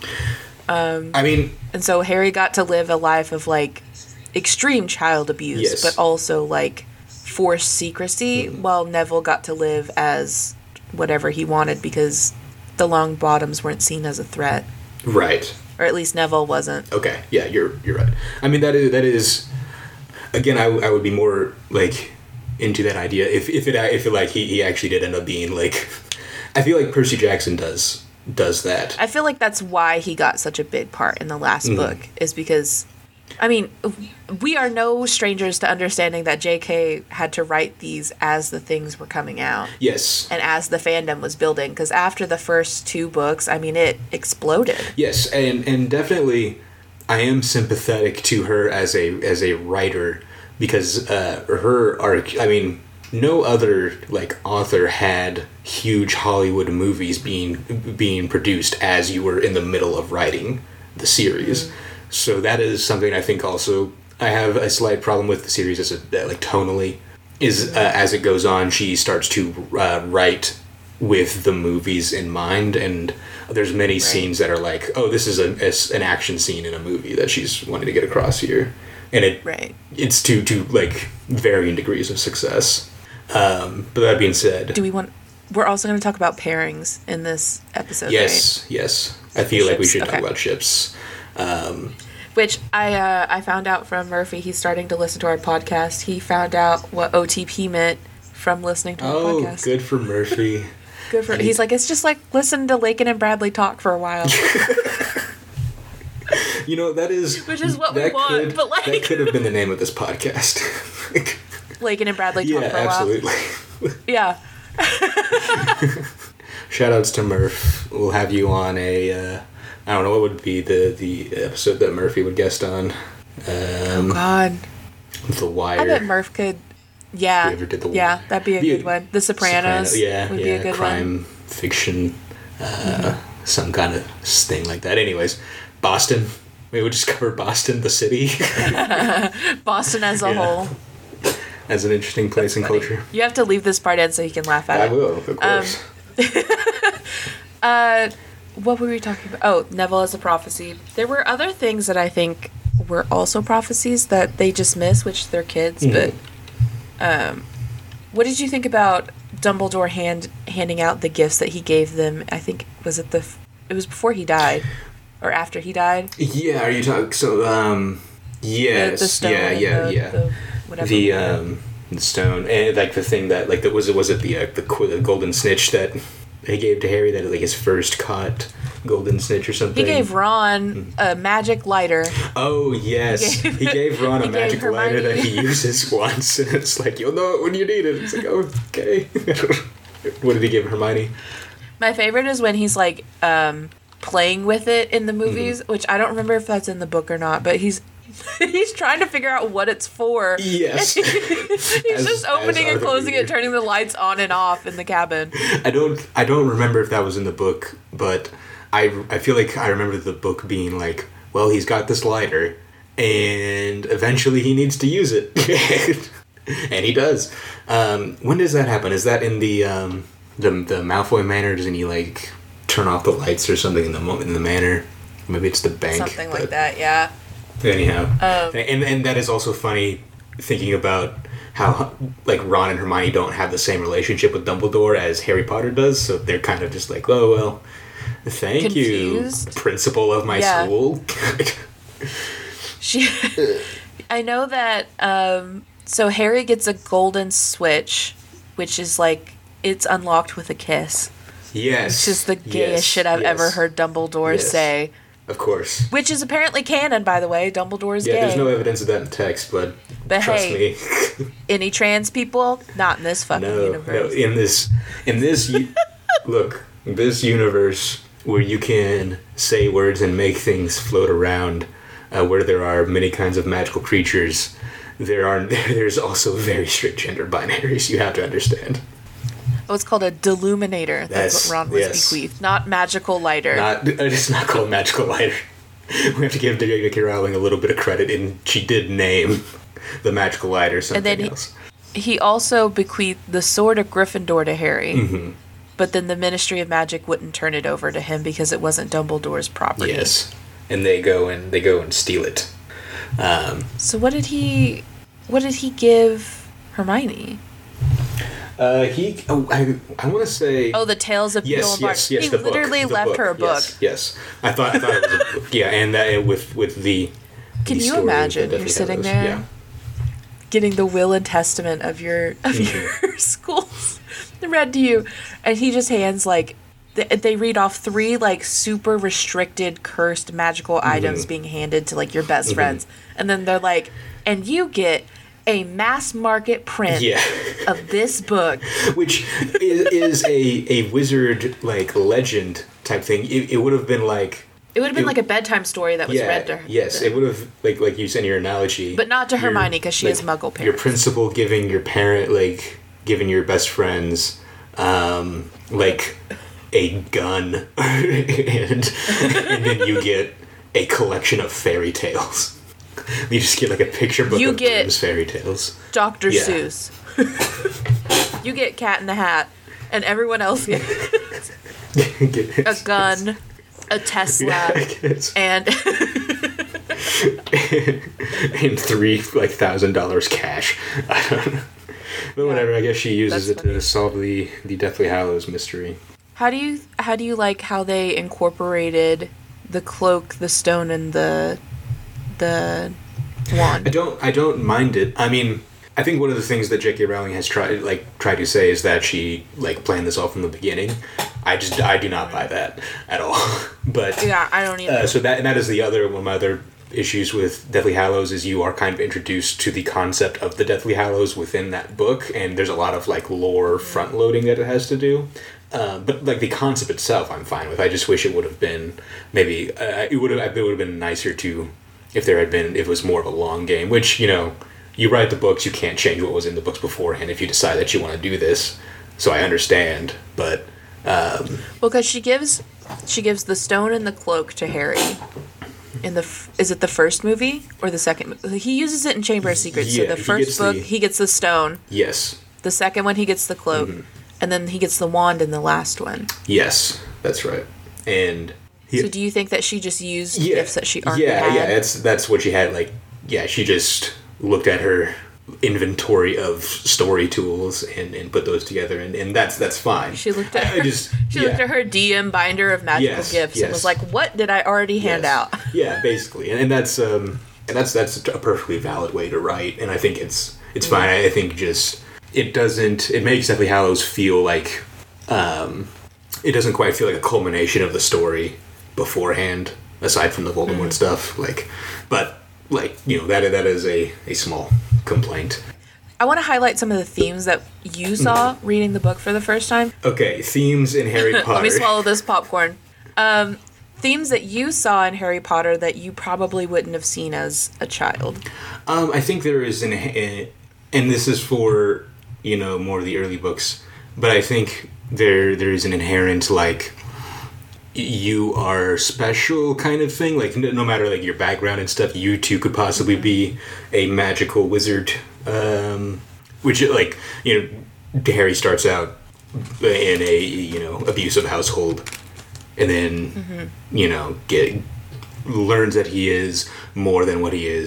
And so Harry got to live a life of, like, extreme child abuse, yes, but also, like, forced secrecy, while Neville got to live as whatever he wanted because the Longbottoms weren't seen as a threat. Right. Or at least Neville wasn't. Okay, yeah, you're right. I mean, that is again, I would be more, like, into that idea if he actually did end up being, like, I feel like Percy Jackson does that. I feel like that's why he got such a big part in the last book, is because I mean, we are no strangers to understanding that J.K. had to write these as the things were coming out. Yes. And as the fandom was building. Because after the first 2 books, I mean, it exploded. Yes, and definitely I am sympathetic to her as a writer because her arc, I mean, no other like author had huge Hollywood movies being produced as you were in the middle of writing the series. So that is something I think also I have a slight problem with the series as like tonally is as it goes on she starts to write with the movies in mind, and there's many scenes that are like, oh, this is an action scene in a movie that she's wanting to get across here, and it's to like varying degrees of success. But that being said, we're also going to talk about pairings in this episode. Yes, right? Yes. I feel like we should Okay. talk about ships. Which I found out from Murphy. He's starting to listen to our podcast. He found out what OTP meant from listening to our podcast. Oh, good for Murphy. Good for. He's like, it's just like listening to Lakin and Bradley talk for a while. You know, that is... Which is what we want, but like... That could have been the name of this podcast. Lakin and Bradley talk for a while. Yeah, absolutely. Yeah. Shoutouts to Murph. We'll have you on a... I don't know, what would be the episode that Murphy would guest on? Oh, God. The Wire. I bet Murph could... Yeah. If we ever did that'd be a good one. The Sopranos would be a good crime, one. fiction, some kind of thing like that. Anyways, Boston. Maybe we'll just cover Boston, the city. Boston as a whole. As an interesting place and culture. You have to leave this part in so you can laugh at it. I will, of course. What were we talking about? Oh, Neville as a prophecy. There were other things that I think were also prophecies that they just missed, which they're kids, but what did you think about Dumbledore handing out the gifts that he gave them? I think it was before he died or after he died. Yeah, are you talking? So, yes, the stone, yeah. The whatever. The stone, and like the thing that like was it the golden snitch that he gave to Harry, that like his first caught golden snitch or something. He gave Ron a magic lighter. Oh yes, he gave Ron a magic lighter that he uses once, and it's like you'll know it when you need it. It's like, oh, okay. What did he give Hermione? My favorite is when he's like playing with it in the movies, which I don't remember if that's in the book or not, but he's trying to figure out what it's for. Yes. He's just opening and closing it, turning the lights on and off in the cabin. I don't remember if that was in the book, but I feel like I remember the book being like, well, he's got this lighter, and eventually he needs to use it. And he does. When does that happen? Is that in the Malfoy Manor? Doesn't he like turn off the lights or something in the manor? Maybe it's the bank. Something like that, yeah. Anyhow, and that is also funny thinking about how like Ron and Hermione don't have the same relationship with Dumbledore as Harry Potter does, so they're kind of just like, oh well, thank you, principal of my school. I know that. So Harry gets a golden switch, which is like it's unlocked with a kiss. Yes, it's just the gayest shit I've ever heard Dumbledore say. Of course. Which is apparently canon, by the way. Dumbledore's gay. Yeah, there's no evidence of that in text, but trust me. Any trans people? Not in this fucking universe. No, in this look, this universe where you can say words and make things float around, where there are many kinds of magical creatures, there's also very strict gender binaries you have to understand. Oh, it's called a deluminator. That's what Ron was bequeathed. Not magical lighter. It's not called magical lighter. We have to give J.K. Rowling a little bit of credit, and she did name the magical lighter something else. He also bequeathed the sword of Gryffindor to Harry. Mm-hmm. But then the Ministry of Magic wouldn't turn it over to him because it wasn't Dumbledore's property. Yes. And they go and steal it. So what did he give Hermione? I want to say... Oh, the Tales of Beedle and Bark. He literally left her a book. Yes. I thought it was a book. Yeah, and that with the... Can you imagine you're sitting there getting the will and testament of your schools read to you, and he just hands like they read off 3 like super restricted cursed magical items being handed to like your best friends, and then they're like, and you get a mass market print of this book, which is a wizard like legend type thing. It would have been like like a bedtime story that was read to her. Yes, it would have like you said in your analogy, but not to Hermione because she has Muggle parents. Your principal giving your parent giving your best friends like a gun, and then you get a collection of fairy tales. You just get like a picture book of Grimm's fairy tales. Dr. Seuss. You get Cat in the Hat, and everyone else gets a gun, a Tesla, and and $3,000 cash. I don't know. But whatever, I guess she uses it to solve the Deathly Hallows mystery. How do you like how they incorporated the cloak, the stone, and the wand? I don't mind it. I mean, I think one of the things that J.K. Rowling has tried to say is that she planned this all from the beginning. I do not buy that at all. But yeah, I don't either. So that is one of my other issues with Deathly Hallows is you are kind of introduced to the concept of the Deathly Hallows within that book, and there's a lot of lore front loading that it has to do. But the concept itself, I'm fine with. I just wish it would have been maybe it would have been nicer to if it was more of a long game. Which you write the books, you can't change what was in the books beforehand if you decide that you want to do this. So I understand, but well, because she gives the stone and the cloak to Harry. Is it the first movie or the second? He uses it in Chamber of Secrets. Yeah, so the first book, he gets the stone. Yes. The second one, he gets the cloak. Mm-hmm. And then he gets the wand in the last one. Yes, that's right. And so do you think that she just used gifts that she already had? Yeah, that's what she had. She just looked at her inventory of story tools and put those together, and that's fine. She looked at looked at her DM binder of magical gifts and was like, "What did I already hand out?" Yeah, basically, and that's a perfectly valid way to write, and I think it's fine. I think just it makes Deathly Hallows feel like it doesn't quite feel like a culmination of the story beforehand, aside from the Voldemort stuff. But that is a small complaint. I want to highlight some of the themes that you saw reading the book for the first time. Okay, themes in Harry Potter. Let me swallow this popcorn. Themes that you saw in Harry Potter that you probably wouldn't have seen as a child. I think there is and this is for more of the early books, but I think there is an inherent you are special kind of thing. No matter your background and stuff, you too could possibly be a magical wizard. Which Harry starts out in a abusive household, and then learns that he is more than what he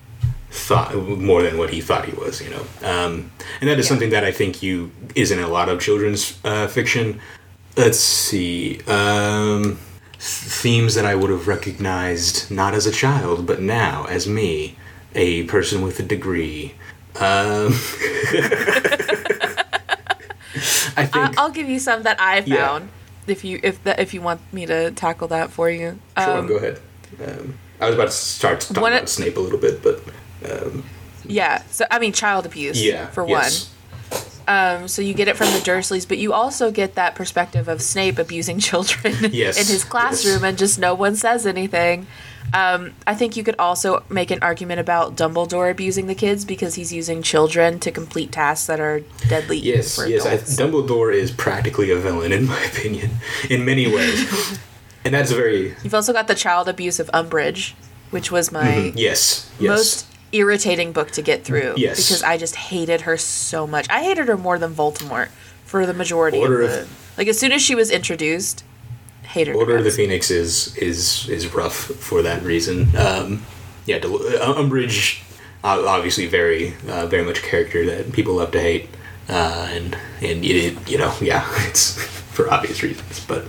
more than what he thought he was. And that is something that I think is in a lot of children's fiction. Let's see. Themes that I would have recognized not as a child, but now as me, a person with a degree. I think I'll give you some that I found if you want me to tackle that for you. Sure, go ahead. I was about to start talking about Snape a little bit, but so I mean child abuse for one. So you get it from the Dursleys, but you also get that perspective of Snape abusing children in his classroom and just no one says anything. I think you could also make an argument about Dumbledore abusing the kids because he's using children to complete tasks that are deadly for adults. Dumbledore is practically a villain, in my opinion, in many ways. And that's You've also got the child abuse of Umbridge, which was my most irritating book to get through because I just hated her so much. I hated her more than Voldemort for the majority of the... as soon as she was introduced, hated her. Order of the Phoenix is rough for that reason. Umbridge, obviously very much a character that people love to hate, and it's for obvious reasons. But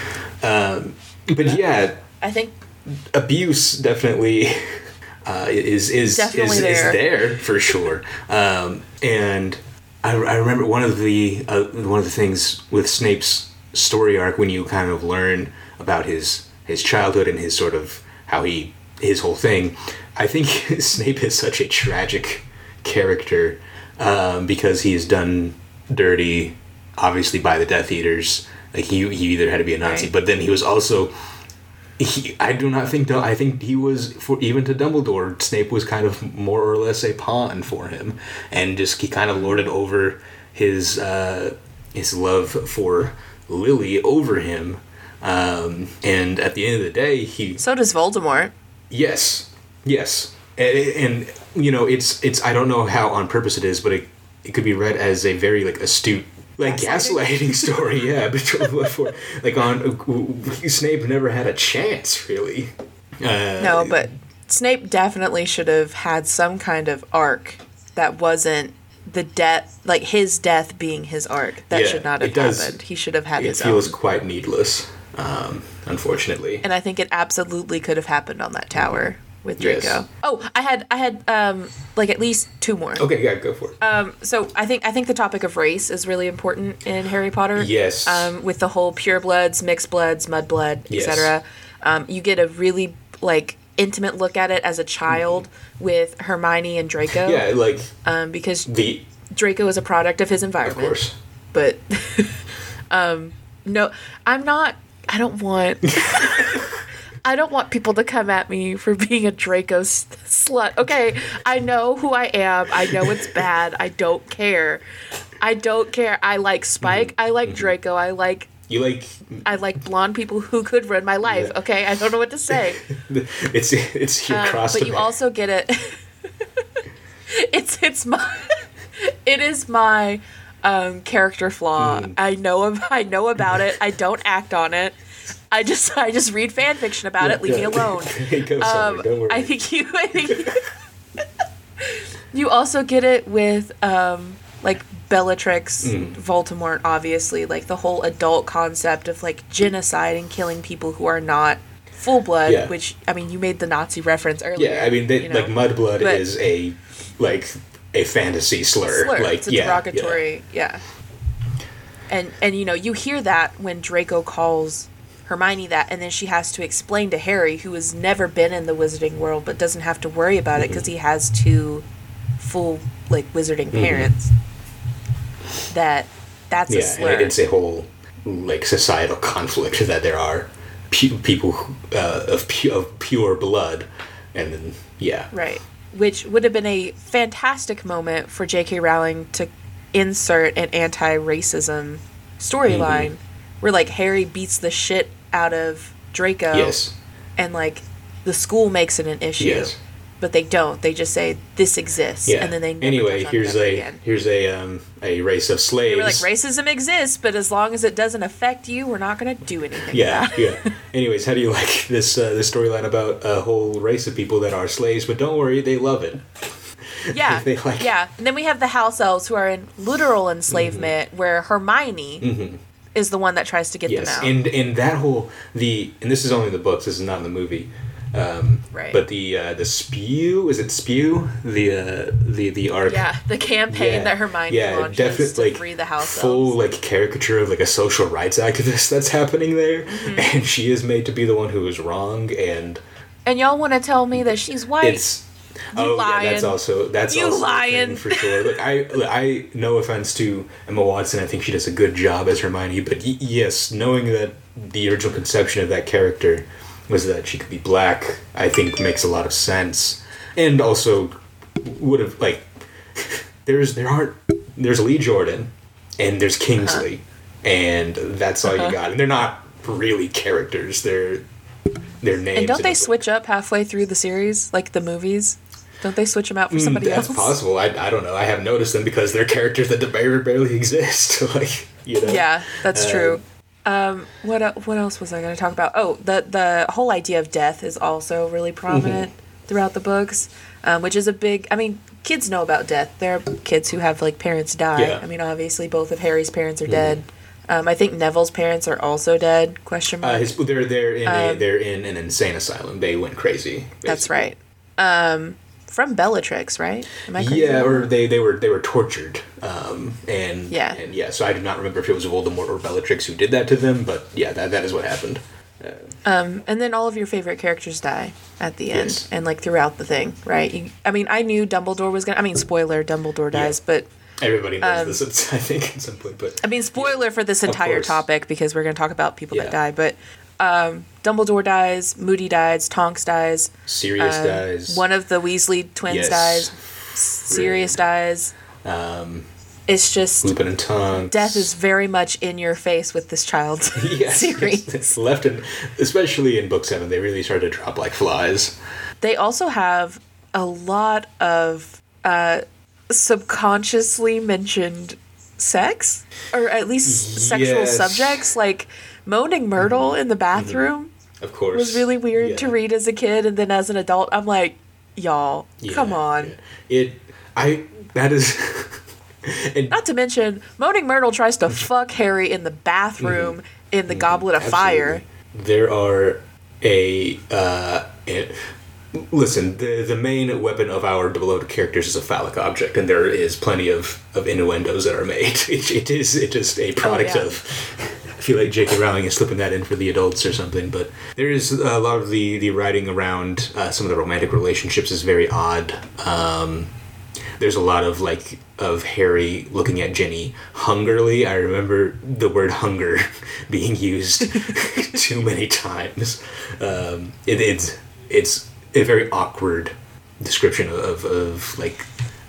I think abuse definitely is there for sure. And I remember one of the things with Snape's story arc when you kind of learn about his childhood and his sort of his whole thing. I think Snape is such a tragic character because he is done dirty, obviously, by the Death Eaters. Like, he either had to be a Nazi, Right. but then he was also... I think he was, even to Dumbledore, Snape was kind of more or less a pawn for him. And just, he kind of lorded over his love for Lily over him. And at the end of the day, So does Voldemort. Yes. And you know, it's I don't know how on purpose it is, but it could be read as a very, like, astute, like, gaslighting story. Yeah, before, like, Snape never had a chance, really. No, but Snape definitely should have had some kind of arc that wasn't the death, like his death being his arc. That should not have happened. He should have had his own. It feels quite needless, unfortunately. And I think it absolutely could have happened on that tower with Draco. Yes. Oh, I had like at least two more. Okay, yeah, go for it. So I think the topic of race is really important in Harry Potter. Yes. With the whole purebloods, mixed-bloods, mudblood, Yes. etc. You get a really, like, intimate look at it as a child with Hermione and Draco. Yeah, like, Because the... Draco is a product of his Of environment. course. But no, I don't want I don't want people to come at me for being a Draco slut. Okay, I know who I am. I know it's bad. I don't care. I like Spike. I like Draco. I like blonde people who could run my life. Yeah. Okay, I don't know what to say. It's your cross But to you bear. also get it. It's my it is my character flaw. I know about it. I don't act on it. I just read fan fiction about it. Leave me alone. Go somewhere, don't worry. I think you also get it with like Bellatrix, Voldemort, obviously, like the whole adult concept of like genocide and killing people who are not full blood. Yeah. Which, I mean, you made the Nazi reference earlier. Yeah, I mean, like, mudblood But- is a fantasy slur. Like, It's a derogatory. Yeah. And you hear that when Draco calls Hermione that, and then she has to explain to Harry, who has never been in the wizarding world but doesn't have to worry about it because he has two full, like, wizarding parents, that's a Yeah, slur. and it's a whole, like, societal conflict that there are people of pure blood, and then, yeah. Right. Which would have been a fantastic moment for J.K. Rowling to insert an anti-racism storyline where, like, Harry beats the shit out of Draco. Yes. And, like, the school makes it an issue. Yes. But they don't. They just say, this exists. Yeah. And then they never anyway, touch on here's it ever a again. here's a race of slaves. They were like, racism exists, but as long as it doesn't affect you, we're not going to do anything Yeah, about it. yeah. Anyways, how do you like this storyline about a whole race of people that are slaves? But don't worry, they love it. Yeah, They like- yeah. And then we have the house elves who are in literal enslavement, where Hermione is the one that tries to get Yes, them out. and that whole and this is only in the books. This is not in the movie. Right. But the spew, is it spew? The arc. Yeah, the campaign that Hermione launches to definitely, free the house full elves. like caricature of like a social rights activist that's happening there, and she is made to be the one who is wrong, and And y'all want to tell me that she's white? it's You yeah, that's lying. also You a thing lying. for sure. Look, I no offense to Emma Watson, I think she does a good job as Hermione, but yes, knowing that the original conception of that character was that she could be black, I think makes a lot of sense, and also would have like there's Lee Jordan and there's Kingsley, and that's all you got, and they're not really characters, they're names. And don't in they a book. switch up halfway through the series, like the movies? Don't they switch them out for somebody That's else? possible. I don't know. I have noticed them because they're characters that barely exist. Like, you know. Yeah, that's true. What else was I going to talk about? Oh, the whole idea of death is also really prominent throughout the books, which is a big. I mean, kids know about death. There are kids who have like parents die. Yeah. I mean, obviously, both of Harry's parents are dead. I think Neville's parents are also dead. Question mark. They're in an insane asylum. They went crazy. That's basically. right. from Bellatrix, right? Am I crazy? Yeah, or they were tortured, and Yeah. and yeah. So I do not remember if it was Voldemort or Bellatrix who did that to them, but yeah, that is what happened. And then all of your favorite characters die at the end, Yes. and like throughout the thing, right? I mean, I knew Dumbledore was gonna. I mean, spoiler: Dumbledore dies, but Everybody knows this, I think, at some point. But I mean, spoiler for this entire course. topic because we're gonna talk about people that Yeah. die. But Dumbledore dies, Moody dies, Tonks dies, Sirius dies. one of the Weasley twins Yes. dies, Sirius dies. It's just Lupin and Tonks. death is very much in your face with this child's Yes, series. it's left in, especially in book 7, they really started to drop like flies. They also have a lot of subconsciously mentioned sex, or at least sexual Yes. subjects, like Moaning Myrtle in the bathroom Of course, was really weird to Yeah. read as a kid, and then as an adult, I'm like, y'all, Yeah, come on. yeah. That is. And Not to mention, Moaning Myrtle tries to fuck Harry in the bathroom in the Goblet of Fire. Absolutely. There are listen, the main weapon of our beloved characters is a phallic object, and there is plenty of innuendos that are made. It is just a product yeah. of. I feel like J.K. Rowling is slipping that in for the adults or something, but there is a lot of the writing around some of the romantic relationships is very odd. There's a lot of Harry looking at Ginny hungrily. I remember the word hunger being used too many times. It's a very awkward description of like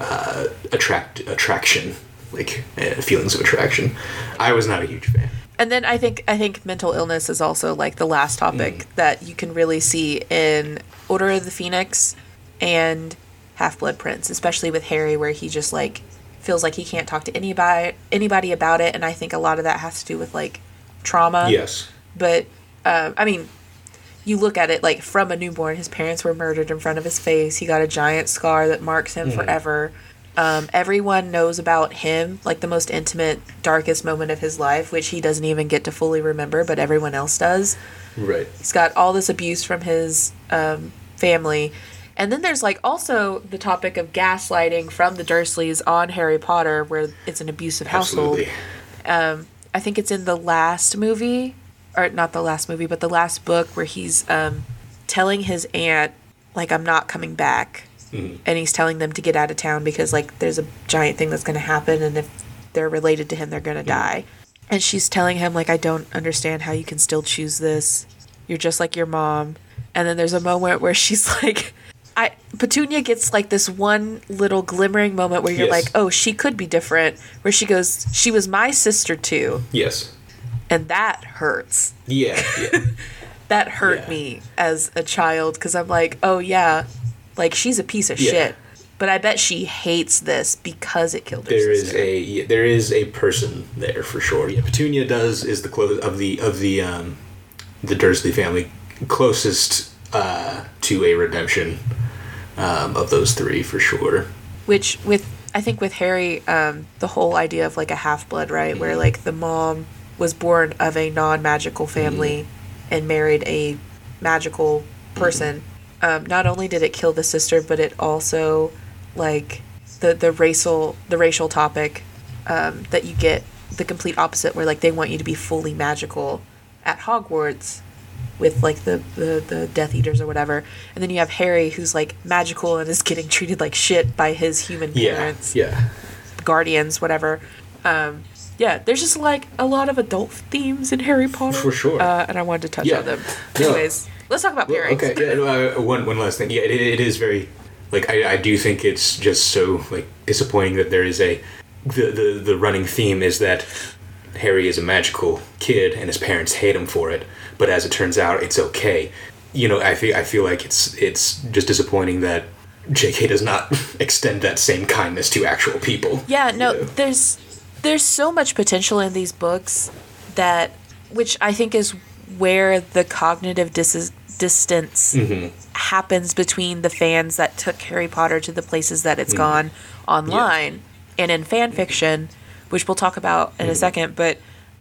attraction, like feelings of attraction. I was not a huge fan. And then I think mental illness is also like the last topic that you can really see in Order of the Phoenix and Half-Blood Prince, especially with Harry, where he just like feels like he can't talk to anybody about it, and I think a lot of that has to do with like trauma. Yes. But I mean, you look at it like from a newborn, his parents were murdered in front of his face. He got a giant scar that marks him forever. Everyone knows about him, like the most intimate, darkest moment of his life, which he doesn't even get to fully remember, but everyone else does. Right. He's got all this abuse from his family. And then there's like also the topic of gaslighting from the Dursleys on Harry Potter, where it's an abusive household. Absolutely. I think it's in the last movie, or not the last movie, but the last book, where he's telling his aunt, like, I'm not coming back. And he's telling them to get out of town because, like, there's a giant thing that's going to happen, and if they're related to him, they're going to die. And she's telling him, like, I don't understand how you can still choose this. You're just like your mom. And then there's a moment where she's like... Petunia gets, like, this one little glimmering moment where you're Yes. like, oh, she could be different. Where she goes, she was my sister, too. Yes. And that hurts. Yeah. That hurt Yeah. me as a child, because I'm like, oh, yeah, like, she's a piece of shit. But I bet she hates this because it killed her sister. There is a person there for sure. Yeah, Petunia is the close of the Dursley family closest to a redemption of those three for sure. Which I think with Harry, the whole idea of like a half-blood, right, where like the mom was born of a non-magical family and married a magical person. Not only did it kill the sister, but it also, like, the racial topic that you get the complete opposite, where like they want you to be fully magical at Hogwarts with like the Death Eaters or whatever, and then you have Harry who's like magical and is getting treated like shit by his human parents, guardians, whatever. There's just like a lot of adult themes in Harry Potter For sure. and I wanted to touch on them. No. Anyways, let's talk about pairings. Okay. One last thing. Yeah, it is very, like, I do think it's just so like disappointing that there is the running theme is that Harry is a magical kid and his parents hate him for it, but as it turns out, it's okay. You know, I feel like it's just disappointing that J.K. does not extend that same kindness to actual people. Yeah, no, You know? there's so much potential in these books which I think is where the cognitive distance happens between the fans that took Harry Potter to the places that it's gone online and in fan fiction, which we'll talk about in a second, but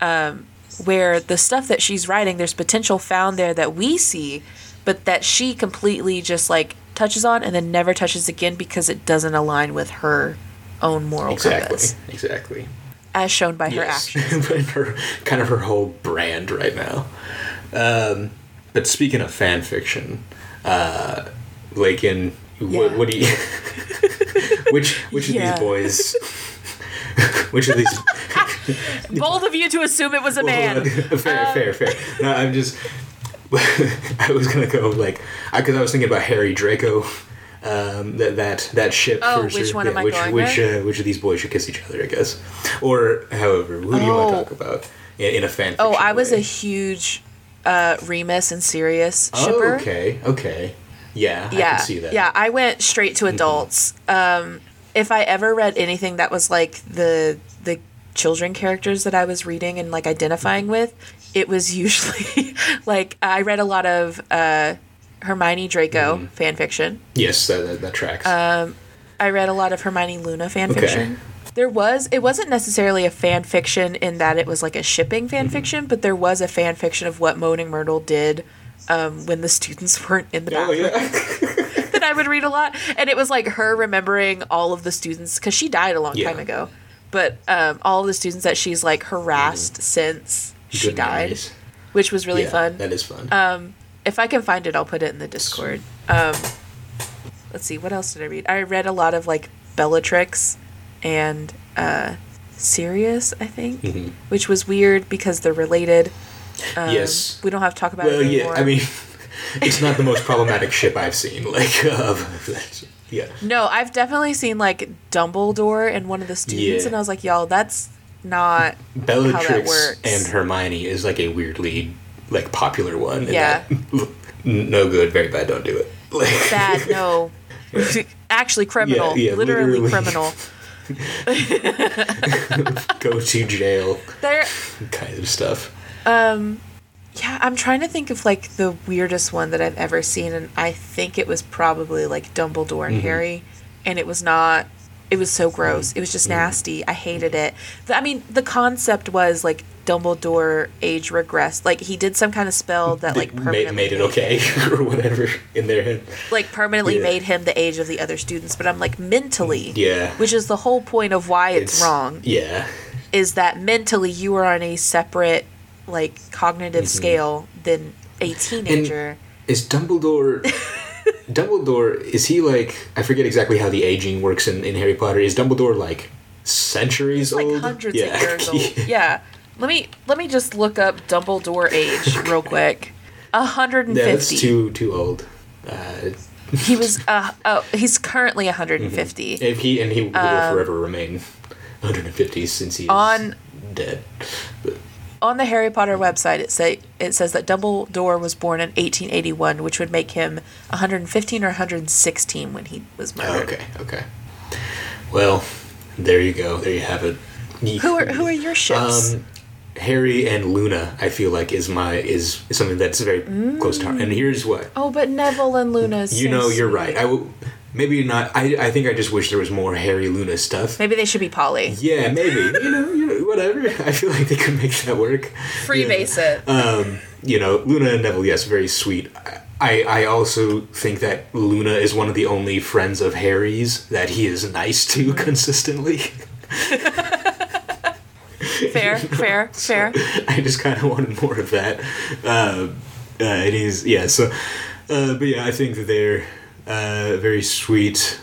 where the stuff that she's writing, there's potential found there that we see, but that she completely just like touches on and then never touches again because it doesn't align with her own moral compass. Exactly. As shown by her actions. her kind of her whole brand right now. But speaking of fan fiction, Lakin, what do you... which of these boys... Which of these... Bold of you to assume it was a man. Fair. No, I'm just... I was gonna go because I was thinking about Harry Draco, that ship. Oh, which one am I going with? Which of these boys should kiss each other? I guess, or however. Who do you want to talk about in a fan? Oh, I was a huge Remus and Sirius shipper. Okay, yeah, I can see that. Yeah, I went straight to adults. If I ever read anything that was like the children characters that I was reading and like identifying with, it was usually like I read a lot of Hermione Draco fan fiction. Yes, that tracks. I read a lot of Hermione Luna fan fiction. It wasn't necessarily a fan fiction in that it was like a shipping fan fiction, but there was a fan fiction of what Moaning Myrtle did when the students weren't in the bathroom. That I would read a lot, and it was like her remembering all of the students because she died a long time ago, but all of the students that she's like harassed since she died, which was really fun. That is fun. If I can find it, I'll put it in the Discord. Let's see, what else did I read? I read a lot of like Bellatrix and Sirius, I think, which was weird because they're related. Yes, we don't have to talk about it anymore. I mean, it's not the most problematic ship I've seen. No, I've definitely seen like Dumbledore and one of the students, and I was like, y'all, that's not Bellatrix how that works. And Hermione is like a weirdly like popular one. Yeah. No good, very bad. Don't do it. Bad, no. Actually, criminal. Literally criminal. Go to jail. There. Kind of stuff. Yeah, I'm trying to think of like the weirdest one that I've ever seen, and I think it was probably like Dumbledore and Harry, and it was not. It was so gross. It was just nasty. I hated it. The concept was like Dumbledore age regressed. Like he did some kind of spell that like permanently made it okay or whatever in their head. Like permanently made him the age of the other students. But I'm like mentally, which is the whole point of why it's wrong. Yeah, is that mentally you are on a separate like cognitive scale than a teenager. And is Dumbledore? Dumbledore, is he like, I forget exactly how the aging works in Harry Potter. Is Dumbledore like centuries old? Like hundreds of years old. Yeah. Let me just look up Dumbledore age real quick. 150. Yeah, that's too old. He was he's currently 150. He will forever remain 150 since he's dead. But on the Harry Potter website, it says that Dumbledore was born in 1881, which would make him 115 or 116 when he was murdered. Okay. Well, there you go. There you have it. Who are your ships? Harry and Luna, I feel like is something that's very close to heart. And here's what. Oh, but Neville and Luna is you're right. Maybe not. I think I just wish there was more Harry Luna stuff. Maybe they should be poly. Yeah, maybe. Whatever. I feel like they could make that work. Freebase it. Luna and Neville, yes, very sweet. I also think that Luna is one of the only friends of Harry's that he is nice to consistently. Fair. I just kind of wanted more of that. And he's, but yeah, I think that they're very sweet.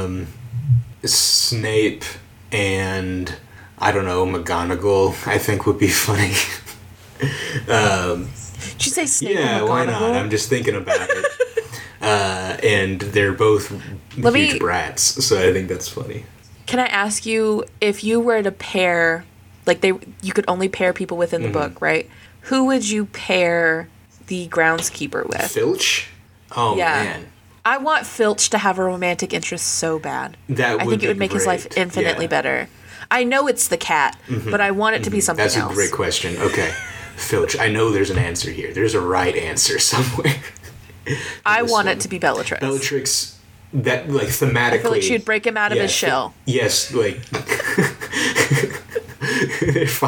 Snape and, I don't know, McGonagall, I think would be funny. Did you say Snape and McGonagall? Yeah, why not? I'm just thinking about it. And they're both huge brats, so I think that's funny. Can I ask you, if you were to pair, like you could only pair people within the book, right? Who would you pair the groundskeeper with? Filch? Oh, man. I want Filch to have a romantic interest so bad. I think it would make his life infinitely better. I know it's the cat, but I want it to be something else. That's a great question. Okay. Filch, I know there's an answer here. There's a right answer somewhere. I want it to be Bellatrix. Bellatrix, that, like, thematically... I feel like she would break him out of his shell. Yes, like...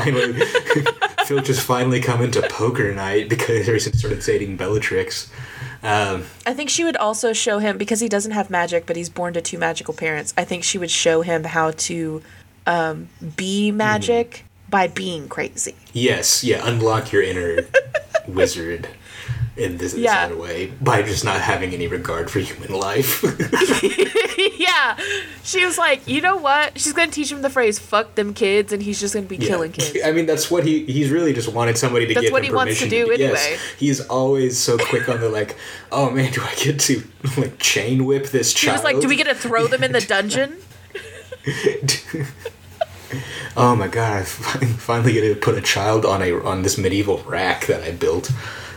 Filch has finally come into poker night because Harrison started dating Bellatrix. I think she would also show him, because he doesn't have magic, but he's born to two magical parents. I think she would show him how to be magic by being crazy. Yes, yeah, unlock your inner wizard in this other way by just not having any regard for human life. Yeah. She was like, you know what? She's going to teach him the phrase, fuck them kids, and he's just going to be killing kids. I mean, that's what he's really just wanted somebody to give him permission. That's what he wants to do anyway. Yes, he's always so quick on the like, oh man, do I get to like chain whip this child? He was like, do we get to throw them in the dungeon? Oh my god, I finally get to put a child on this medieval rack that I built.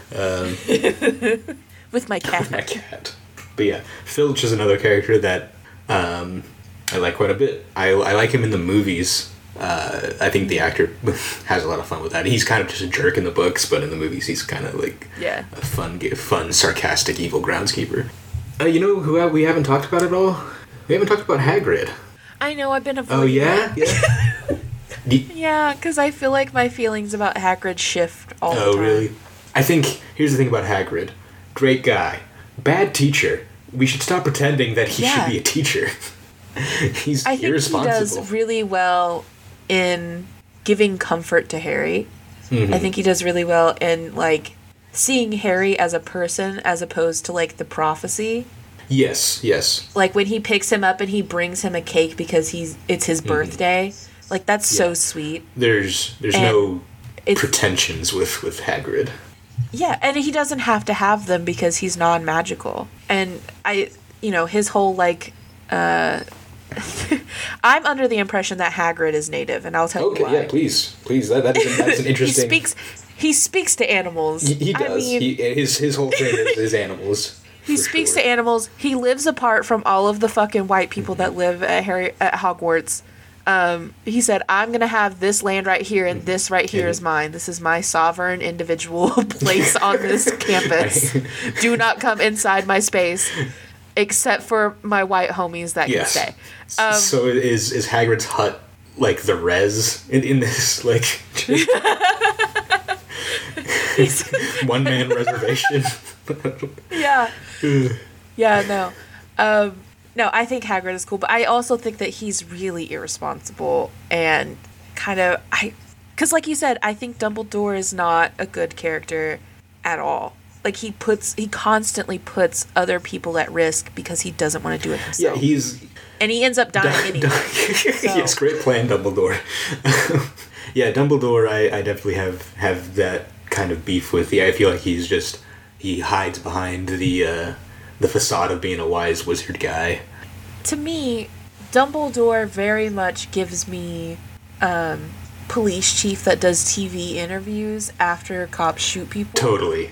With my cat. With my cat. But yeah, Filch is another character that I like quite a bit. I like him in the movies. I think the actor has a lot of fun with that. He's kind of just a jerk in the books, but in the movies he's kind of like a fun, sarcastic, evil groundskeeper. You know who we haven't talked about at all? We haven't talked about Hagrid. I know, I've been avoiding Oh, yeah? Yeah, because I feel like my feelings about Hagrid shift all the time. Oh, really? I think, here's the thing about Hagrid. Great guy. Bad teacher. We should stop pretending that he should be a teacher. He's irresponsible. I think he does really well in giving comfort to Harry. Mm-hmm. I think he does really well in, like, seeing Harry as a person as opposed to, like, the prophecy. Yes. Like, when he picks him up and he brings him a cake because it's his birthday. Like, that's so sweet. There's no pretensions with Hagrid. Yeah, and he doesn't have to have them because he's non-magical. And his whole, like, I'm under the impression that Hagrid is native, and I'll tell you why. Okay, yeah, please. That's an interesting... He speaks to animals. He does. I mean, his whole thing is animals. He speaks to animals. He lives apart from all of the fucking white people that live at Hogwarts. He said, I'm going to have this land right here, and this right here is mine. This is my sovereign individual place on this campus. Do not come inside my space, except for my white homies that can stay. So is Hagrid's hut like the res in this? Like, one-man reservation? Yeah. Yeah, no. No, I think Hagrid is cool, but I also think that he's really irresponsible and kind of... Because like you said, I think Dumbledore is not a good character at all. Like, he constantly puts other people at risk because he doesn't want to do it himself. Yeah, and he ends up dying anyway. Yes, great plan, Dumbledore. Yeah, Dumbledore, I definitely have that kind of beef with. Yeah, I feel like he hides behind the facade of being a wise wizard guy. To me, Dumbledore very much gives me police chief that does TV interviews after cops shoot people. Totally.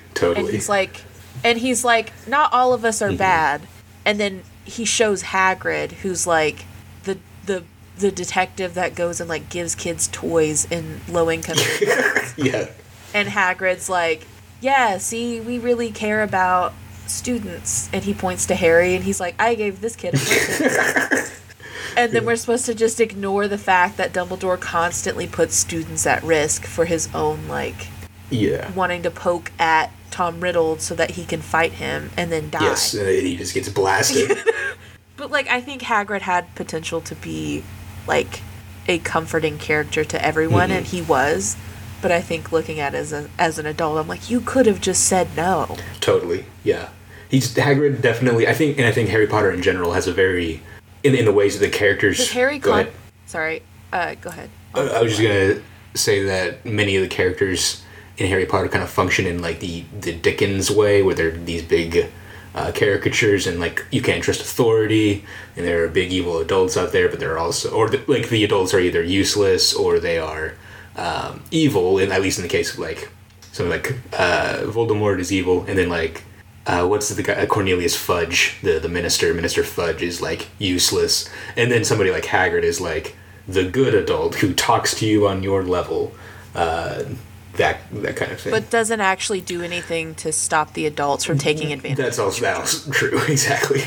And he's like, not all of us are bad. And then he shows Hagrid, who's like the detective that goes and like gives kids toys in low income areas. Yeah. And Hagrid's like, yeah, see, we really care about students. And he points to Harry and he's like, I gave this kid a present. And then we're supposed to just ignore the fact that Dumbledore constantly puts students at risk for his own, like, wanting to poke at Tom Riddle so that he can fight him and then die. Yes, and he just gets blasted. But, like, I think Hagrid had potential to be, like, a comforting character to everyone, and he was. But I think looking at it as an adult, I'm like, you could have just said no. Totally, yeah. Hagrid definitely, I think Harry Potter in general has a very, in the ways of the characters... Does Harry... Go ahead. Sorry, go ahead. I was just going to say that many of the characters in Harry Potter kind of function in, like, the Dickens way, where they're these big... caricatures and like you can't trust authority and there are big evil adults out there, but they're also the adults are either useless or they are evil, and at least in the case of like something like Voldemort is evil, and then like what's the guy, Cornelius Fudge, the Minister Fudge is like useless, and then somebody like Hagrid is like the good adult who talks to you on your level, that kind of thing. But doesn't actually do anything to stop the adults from taking advantage. That's also true, exactly.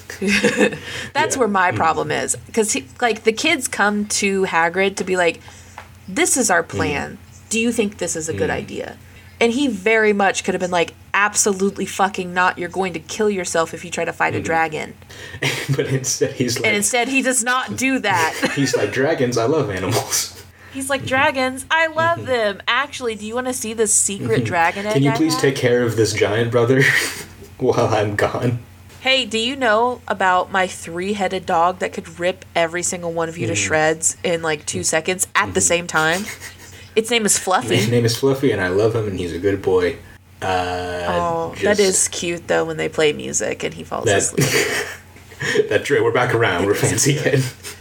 That's where my problem is. Because, like, the kids come to Hagrid to be like, this is our plan. Do you think this is a good idea? And he very much could have been like, absolutely fucking not. You're going to kill yourself if you try to fight a dragon. But instead he's like... And instead he does not do that. He's like, dragons, I love animals. He's like, dragons, I love them. Actually, do you want to see the secret dragon egg Can you I please have? take care of this giant brother while I'm gone? Hey, do you know about my 3-headed dog that could rip every single one of you to shreds in like 2 seconds at the same time? Its name is Fluffy. His name is Fluffy, and I love him, and he's a good boy. That is cute, though, when they play music and he falls asleep. We're back around. We're fancy again.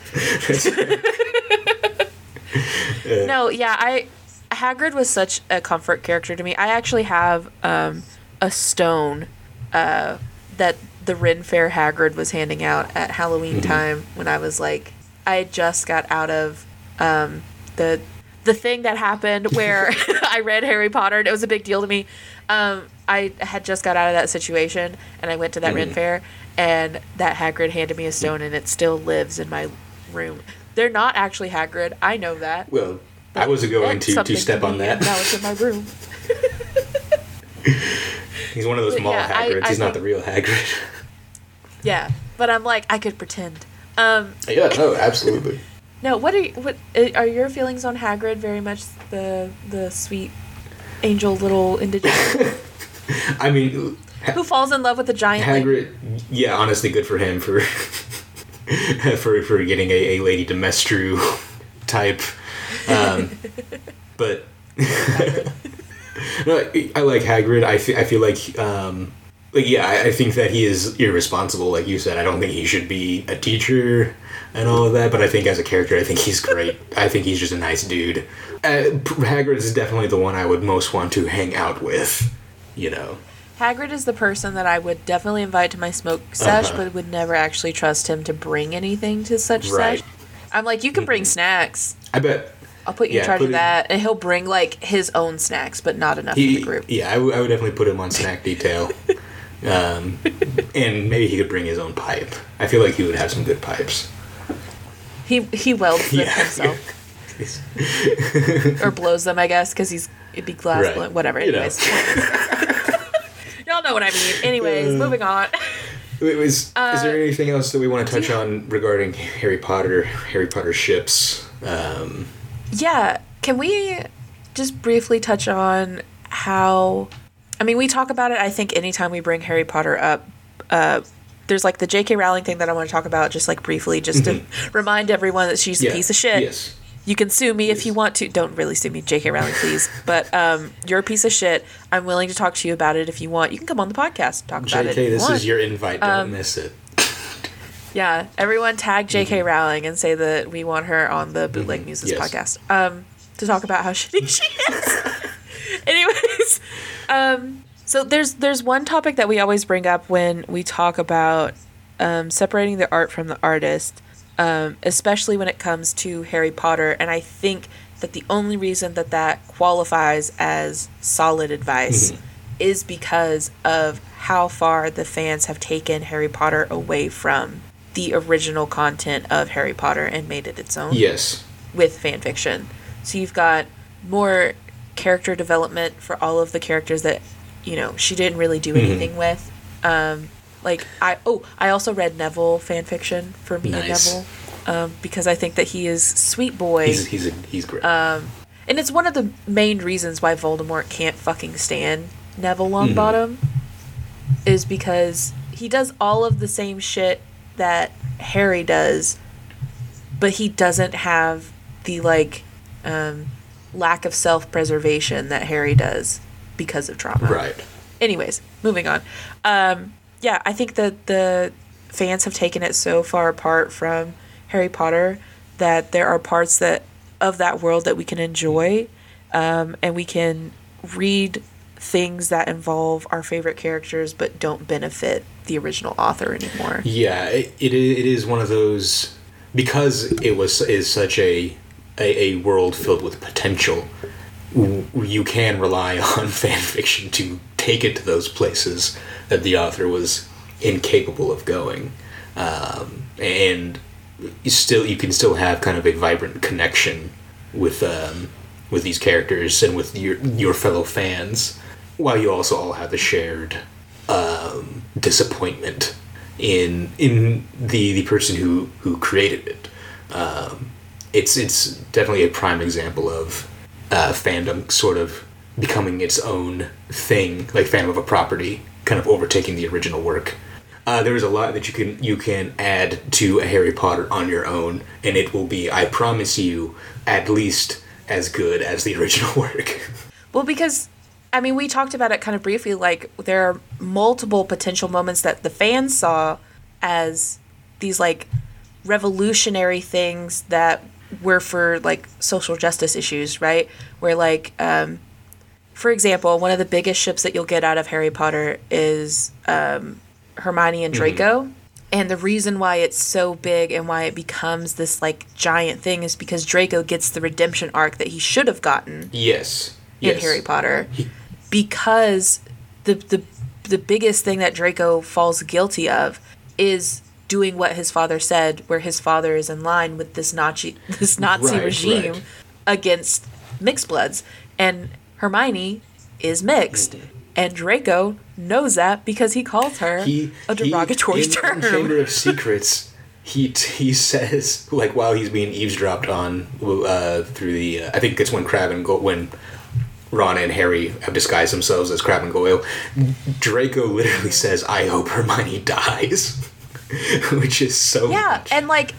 No, yeah, Hagrid was such a comfort character to me. I actually have a stone that the Ren Fair Hagrid was handing out at Halloween time when I was like, I had just got out of the thing that happened where I read Harry Potter and it was a big deal to me. I had just got out of that situation and I went to that Ren Fair and that Hagrid handed me a stone and it still lives in my room. They're not actually Hagrid. I know that. Well, I wasn't going to step on that. Now it's in my room. He's one of those mall Hagrids. He's not the real Hagrid. Yeah, but I'm like, I could pretend. Yeah, no, absolutely. No, what are your feelings on Hagrid? Very much the sweet angel little indigent. I mean, who falls in love with a giant Hagrid? Yeah, honestly, good for him for for getting a Lady Demestru type. But no, I like Hagrid. I feel like I think that he is irresponsible, like you said. I don't think he should be a teacher and all of that, but I think as a character, I think he's great. I think he's just a nice dude. Hagrid is definitely the one I would most want to hang out with, you know. Hagrid is the person that I would definitely invite to my smoke sesh, but would never actually trust him to bring anything to such sesh. I'm like, you can bring snacks. I bet. I'll put you in charge of that, and he'll bring, like, his own snacks, but not enough for the group. Yeah, I would definitely put him on snack detail. And maybe he could bring his own pipe. I feel like he would have some good pipes. He welds them himself. Or blows them, I guess, because it'd be glass. Right. Whatever, anyways. Y'all know what I mean. Anyways, moving on. Is there anything else that we want to touch on regarding Harry Potter ships? Yeah, can we just briefly touch on how... I mean, we talk about it, I think, anytime we bring Harry Potter up. There's, like, the J.K. Rowling thing that I want to talk about just, like, briefly, just to remind everyone that she's a piece of shit. Yes. You can sue me if you want to. Don't really sue me, J.K. Rowling, please. But you're a piece of shit. I'm willing to talk to you about it if you want. You can come on the podcast, talk about it. JK, this is your invite. Don't miss it. Yeah, everyone tag J.K. Rowling and say that we want her on the Bootleg Muses podcast to talk about how shitty she is. Anyways, so there's one topic that we always bring up when we talk about separating the art from the artist, especially when it comes to Harry Potter, and I think that the only reason that qualifies as solid advice is because of how far the fans have taken Harry Potter away from the original content of Harry Potter and made it its own. Yes. With fan fiction. So you've got more character development for all of the characters that, you know, she didn't really do anything with. Like, I also read Neville fan fiction for me and Neville, because I think that he is sweet boy. He's great. And it's one of the main reasons why Voldemort can't fucking stand Neville Longbottom, is because he does all of the same shit that Harry does, but he doesn't have the, like, lack of self-preservation that Harry does because of trauma. Right. Anyways, moving on. Yeah, I think that the fans have taken it so far apart from Harry Potter that there are parts of that world that we can enjoy, and we can read things that involve our favorite characters but don't benefit the original author anymore. Yeah, it is one of those, because it is such a world filled with potential. You can rely on fan fiction to take it to those places that the author was incapable of going, and you can still have kind of a vibrant connection with these characters and with your fellow fans. while you also all have the shared disappointment in the person who created it. It's definitely a prime example of fandom sort of becoming its own thing, like fandom of a property kind of overtaking the original work. There is a lot that you can add to a Harry Potter on your own, and it will be, I promise you, at least as good as the original work. Well, because, I mean, we talked about it kind of briefly, like, there are multiple potential moments that the fans saw as these, like, revolutionary things that were for, like, social justice issues, right? Where, like, for example, one of the biggest ships that you'll get out of Harry Potter is Hermione and Draco. And the reason why it's so big and why it becomes this, like, giant thing is because Draco gets the redemption arc that he should have gotten. Yes. In Harry Potter. Because the biggest thing that Draco falls guilty of is doing what his father said, where his father is in line with this Nazi regime against mixed bloods. And Hermione is mixed. And Draco knows that because he calls her a derogatory term. In Chamber of Secrets, he says, like, while he's being eavesdropped on through the, I think it's when when Ron and Harry have disguised themselves as Crabbe and Goyle, Draco literally says, "I hope Hermione dies," which is so much. And, like,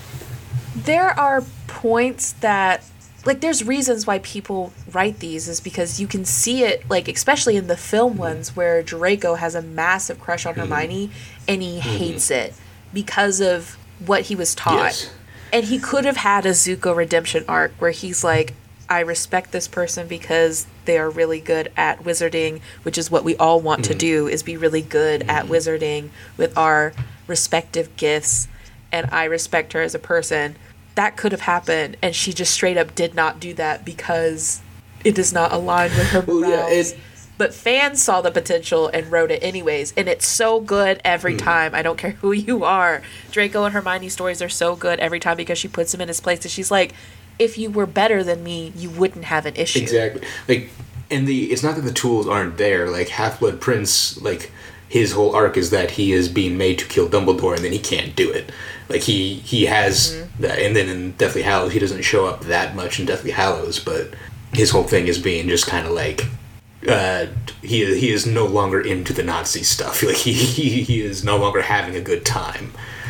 there are points that, like, there's reasons why people write these is because you can see it, like, especially in the film ones where Draco has a massive crush on Hermione and he hates it because of what he was taught. Yes. And he could have had a Zuko redemption arc where he's like, I respect this person because they are really good at wizarding, which is what we all want to do, is be really good at wizarding with our respective gifts, and I respect her as a person. That could have happened, and she just straight up did not do that because it does not align with her morals. But fans saw the potential and wrote it anyways, and it's so good every time. I don't care who you are. Draco and Hermione's stories are so good every time because she puts him in his place, and she's like, if you were better than me, you wouldn't have an issue. Exactly. Like, and it's not that the tools aren't there. Like, Half-Blood Prince, like, his whole arc is that he is being made to kill Dumbledore, and then he can't do it. Like, he has that, and then in Deathly Hallows, he doesn't show up that much in Deathly Hallows, but his whole thing is being just kind of like, he is no longer into the Nazi stuff. Like, he is no longer having a good time.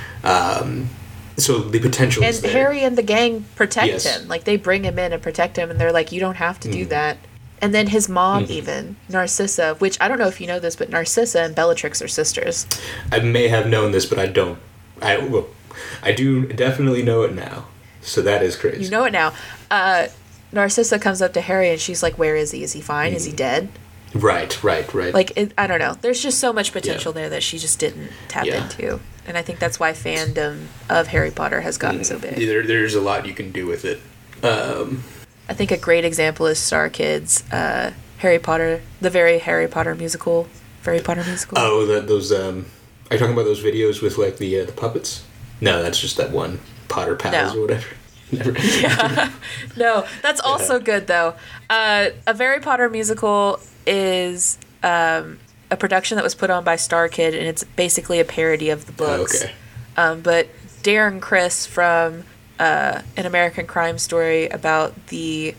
So the potential is there. And Harry and the gang protect him. Like, they bring him in and protect him, and they're like, you don't have to do that. And then his mom even, Narcissa, which I don't know if you know this, but Narcissa and Bellatrix are sisters. I may have known this, but I don't. I do definitely know it now. So that is crazy. You know it now. Narcissa comes up to Harry, and she's like, where is he? Is he fine? Is he dead? Right. Like, I don't know. There's just so much potential there that she just didn't tap into. And I think that's why fandom of Harry Potter has gotten so big. There's a lot you can do with it. I think a great example is Star Kids, Harry Potter, the very Harry Potter musical. Oh, those, are you talking about those videos with, like, the puppets? No, that's just that one, Potter Pals or whatever. Never. Yeah. No, that's also good, though. A Harry Potter musical is a production that was put on by Star Kid, and it's basically a parody of the books. Oh, okay. But Darren Criss from An American Crime Story about the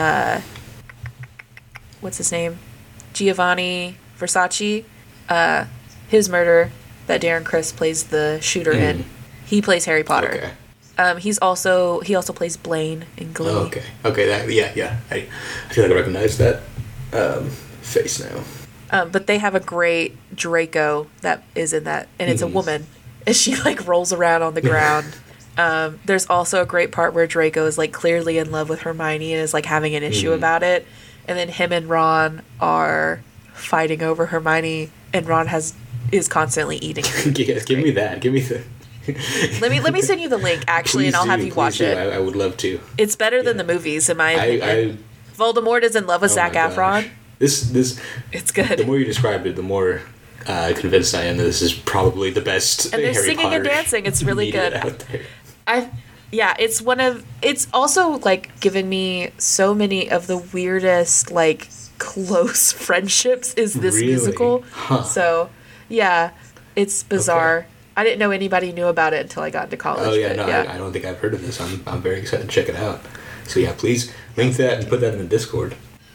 what's his name? Giovanni Versace, his murder that Darren Criss plays the shooter in. He plays Harry Potter. Okay. He also plays Blaine in Glee. Oh, okay. Yeah. I feel like I recognize that face now. But they have a great Draco that is in that, and it's a woman, and she, like, rolls around on the ground. There's also a great part where Draco is, like, clearly in love with Hermione and is, like, having an issue about it, and then him and Ron are fighting over Hermione, and Ron is constantly eating her. Yes, give me that. Give me the. let me send you the link, actually, and I'll have you watch it. I would love to. It's better than the movies, in my opinion. Voldemort is in love with Zac Efron. This it's good. The more you described it, the more convinced I am that this is probably the best. And they're Harry singing Potter and dancing. It's really good. Out there. It's also, like, given me so many of the weirdest, like, close friendships is this Really? musical. Huh. So, yeah, it's bizarre. Okay. I didn't know anybody knew about it until I got into college. Oh yeah, but no, yeah. I don't think I've heard of this. I'm very excited to check it out. So yeah, please link that and put that in the Discord.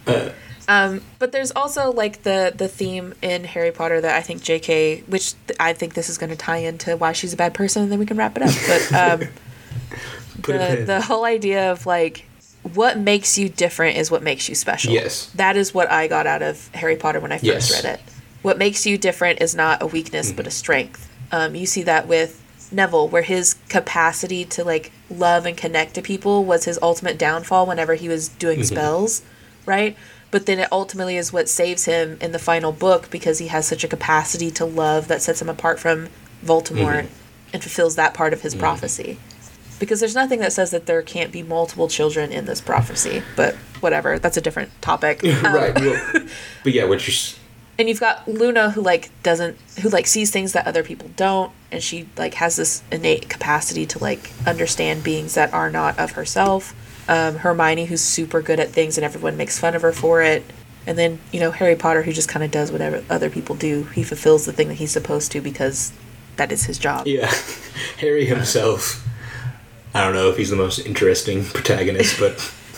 But there's also like the theme in Harry Potter that I think J.K., which I think this is going to tie into why she's a bad person, and then we can wrap it up. But Put a pin. the whole idea of like what makes you different is what makes you special. Yes. That is what I got out of Harry Potter when I first Yes. read it. What makes you different is not a weakness but a strength. You see that with Neville, where his capacity to like love and connect to people was his ultimate downfall whenever he was doing spells, right? But then it ultimately is what saves him in the final book because he has such a capacity to love that sets him apart from Voldemort and fulfills that part of his prophecy. Because there's nothing that says that there can't be multiple children in this prophecy, but whatever, that's a different topic. Right. Well, but yeah, what you're. And you've got Luna who sees things that other people don't, and she like has this innate capacity to like understand beings that are not of herself. Hermione, who's super good at things and everyone makes fun of her for it. And then, Harry Potter, who just kind of does whatever other people do. He fulfills the thing that he's supposed to because that is his job. Yeah, Harry himself. I don't know if he's the most interesting protagonist, but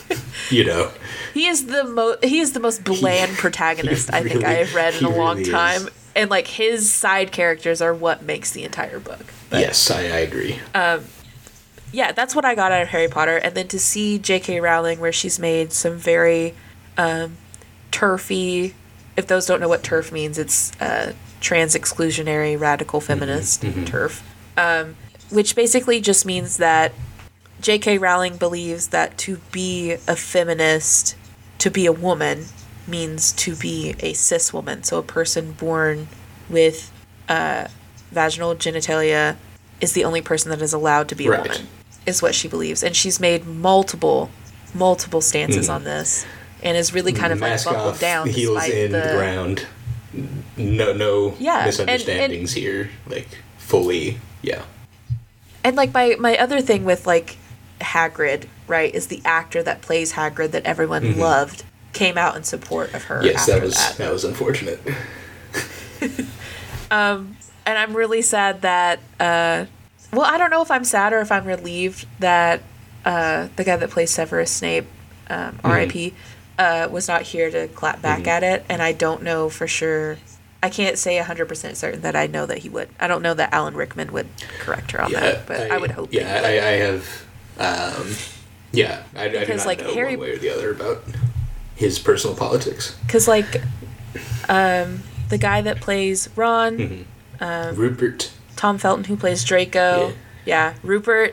He is the most bland protagonist I think I have read in a long time. Is. And like his side characters are what makes the entire book. But, yes, I agree. yeah, that's what I got out of Harry Potter. And then to see J.K. Rowling, where she's made some very turfy, if those don't know what turf means, it's trans exclusionary radical feminist turf, which basically just means that J.K. Rowling believes that to be a feminist, to be a woman, means to be a cis woman. So a person born with vaginal genitalia is the only person that is allowed to be a woman, is what she believes. And she's made multiple stances on this, and is really kind of like buckled down heels despite in the ground. No misunderstandings here. Like fully, yeah. And like my other thing with like Hagrid, right, is the actor that plays Hagrid that everyone loved came out in support of her. Yes, after that was unfortunate. And I'm really sad that well, I don't know if I'm sad or if I'm relieved that the guy that plays Severus Snape, R.I.P., was not here to clap back at it, and I don't know for sure. I can't say 100% certain that I know that he would. I don't know that Alan Rickman would correct her on that, but I would hope. Yeah, I have. I do not like know Harry, one way or the other about his personal politics. Because like, the guy that plays Ron, Rupert, Tom Felton, who plays Draco, Rupert,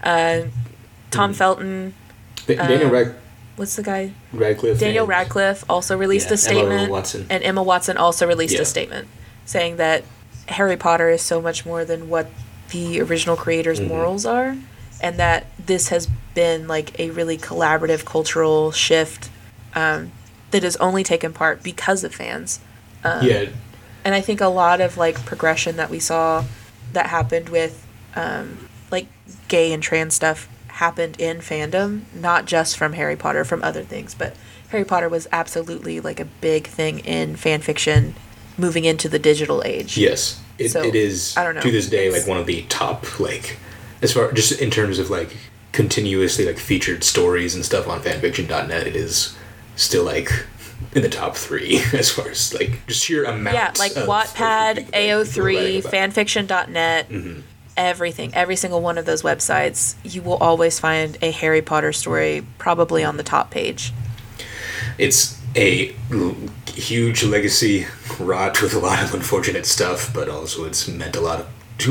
Tom Felton, Daniel what's the guy? Radcliffe. Daniel Radcliffe also released a statement. Emma Watson. And Emma Watson also released a statement saying that Harry Potter is so much more than what the original creator's morals are, and that this has been like a really collaborative cultural shift that has only taken part because of fans. And I think a lot of like progression that we saw that happened with like gay and trans stuff happened in fandom, not just from Harry Potter, from other things, but Harry Potter was absolutely like a big thing in fan fiction moving into the digital age. Yes, it is, I don't know, to this day, like one of the top, like, as far just in terms of like continuously like featured stories and stuff on fanfiction.net, it is still like in the top 3 as far as like just sheer amount. Yeah, like Wattpad, AO3, fanfiction.net. Every single one of those websites, you will always find a Harry Potter story probably on the top page. It's a huge legacy wrought with a lot of unfortunate stuff, but also it's meant a lot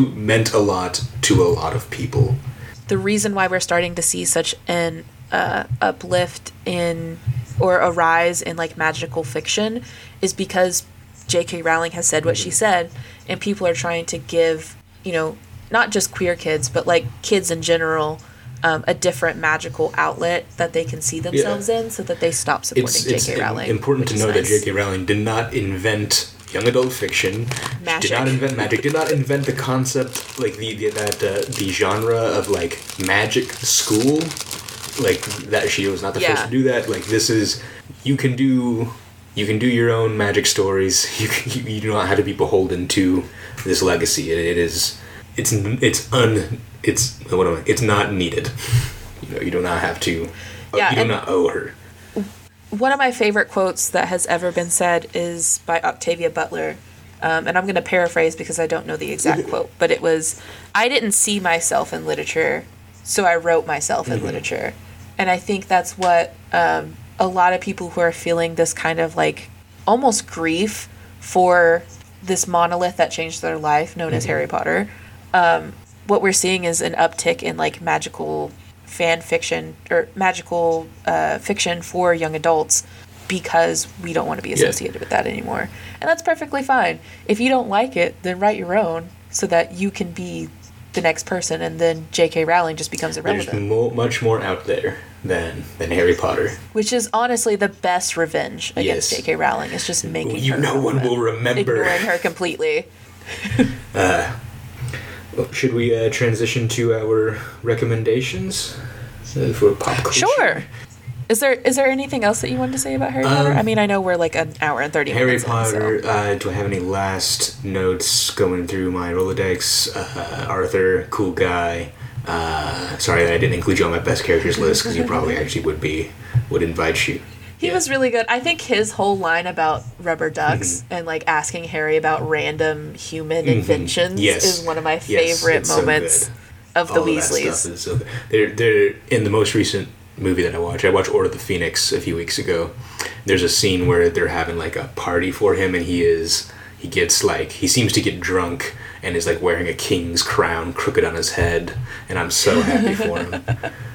to a lot of people. The reason why we're starting to see such an uplift in, or a rise in like magical fiction, is because J.K. Rowling has said what she said, and people are trying to give, not just queer kids, but like kids in general, a different magical outlet that they can see themselves in, so that they stop supporting J.K. Rowling. It's important to know that J.K. Rowling did not invent young adult fiction. Magic. Did not invent magic. Did not invent the concept, like the genre of like magic school. Like that, she was not the first to do that. Like this is, you can do you can do your own magic stories. You do not have to be beholden to this legacy. It's not needed. You do not have to. Yeah, you do not owe her. One of my favorite quotes that has ever been said is by Octavia Butler. And I'm going to paraphrase because I don't know the exact quote, but it was, "I didn't see myself in literature, so I wrote myself in literature." And I think that's what a lot of people who are feeling this kind of like almost grief for this monolith that changed their life, known as Harry Potter, what we're seeing is an uptick in like magical fan fiction or magical fiction for young adults, because we don't want to be associated with that anymore. And that's perfectly fine. If you don't like it, then write your own so that you can be the next person, and then J.K. Rowling just becomes irrelevant. There's much more out there than Harry Potter. Which is honestly the best revenge against J.K. Rowling. It's just making her no one will remember. Ignoring her completely. Should we transition to our recommendations for pop culture? Sure. Is there anything else that you wanted to say about Harry Potter? I mean, I know we're like an hour and 30 minutes Harry Potter, in, do I have any last notes going through my Rolodex? Arthur, cool guy. Sorry that I didn't include you on my best characters list, because you probably actually would invite you. He was really good. I think his whole line about rubber ducks and like asking Harry about random human inventions is one of my favorite moments of the Weasleys. That stuff is so good. They're in the most recent movie that I watched Order of the Phoenix a few weeks ago. There's a scene where they're having like a party for him, and he seems to get drunk and is like wearing a king's crown crooked on his head, and I'm so happy for him.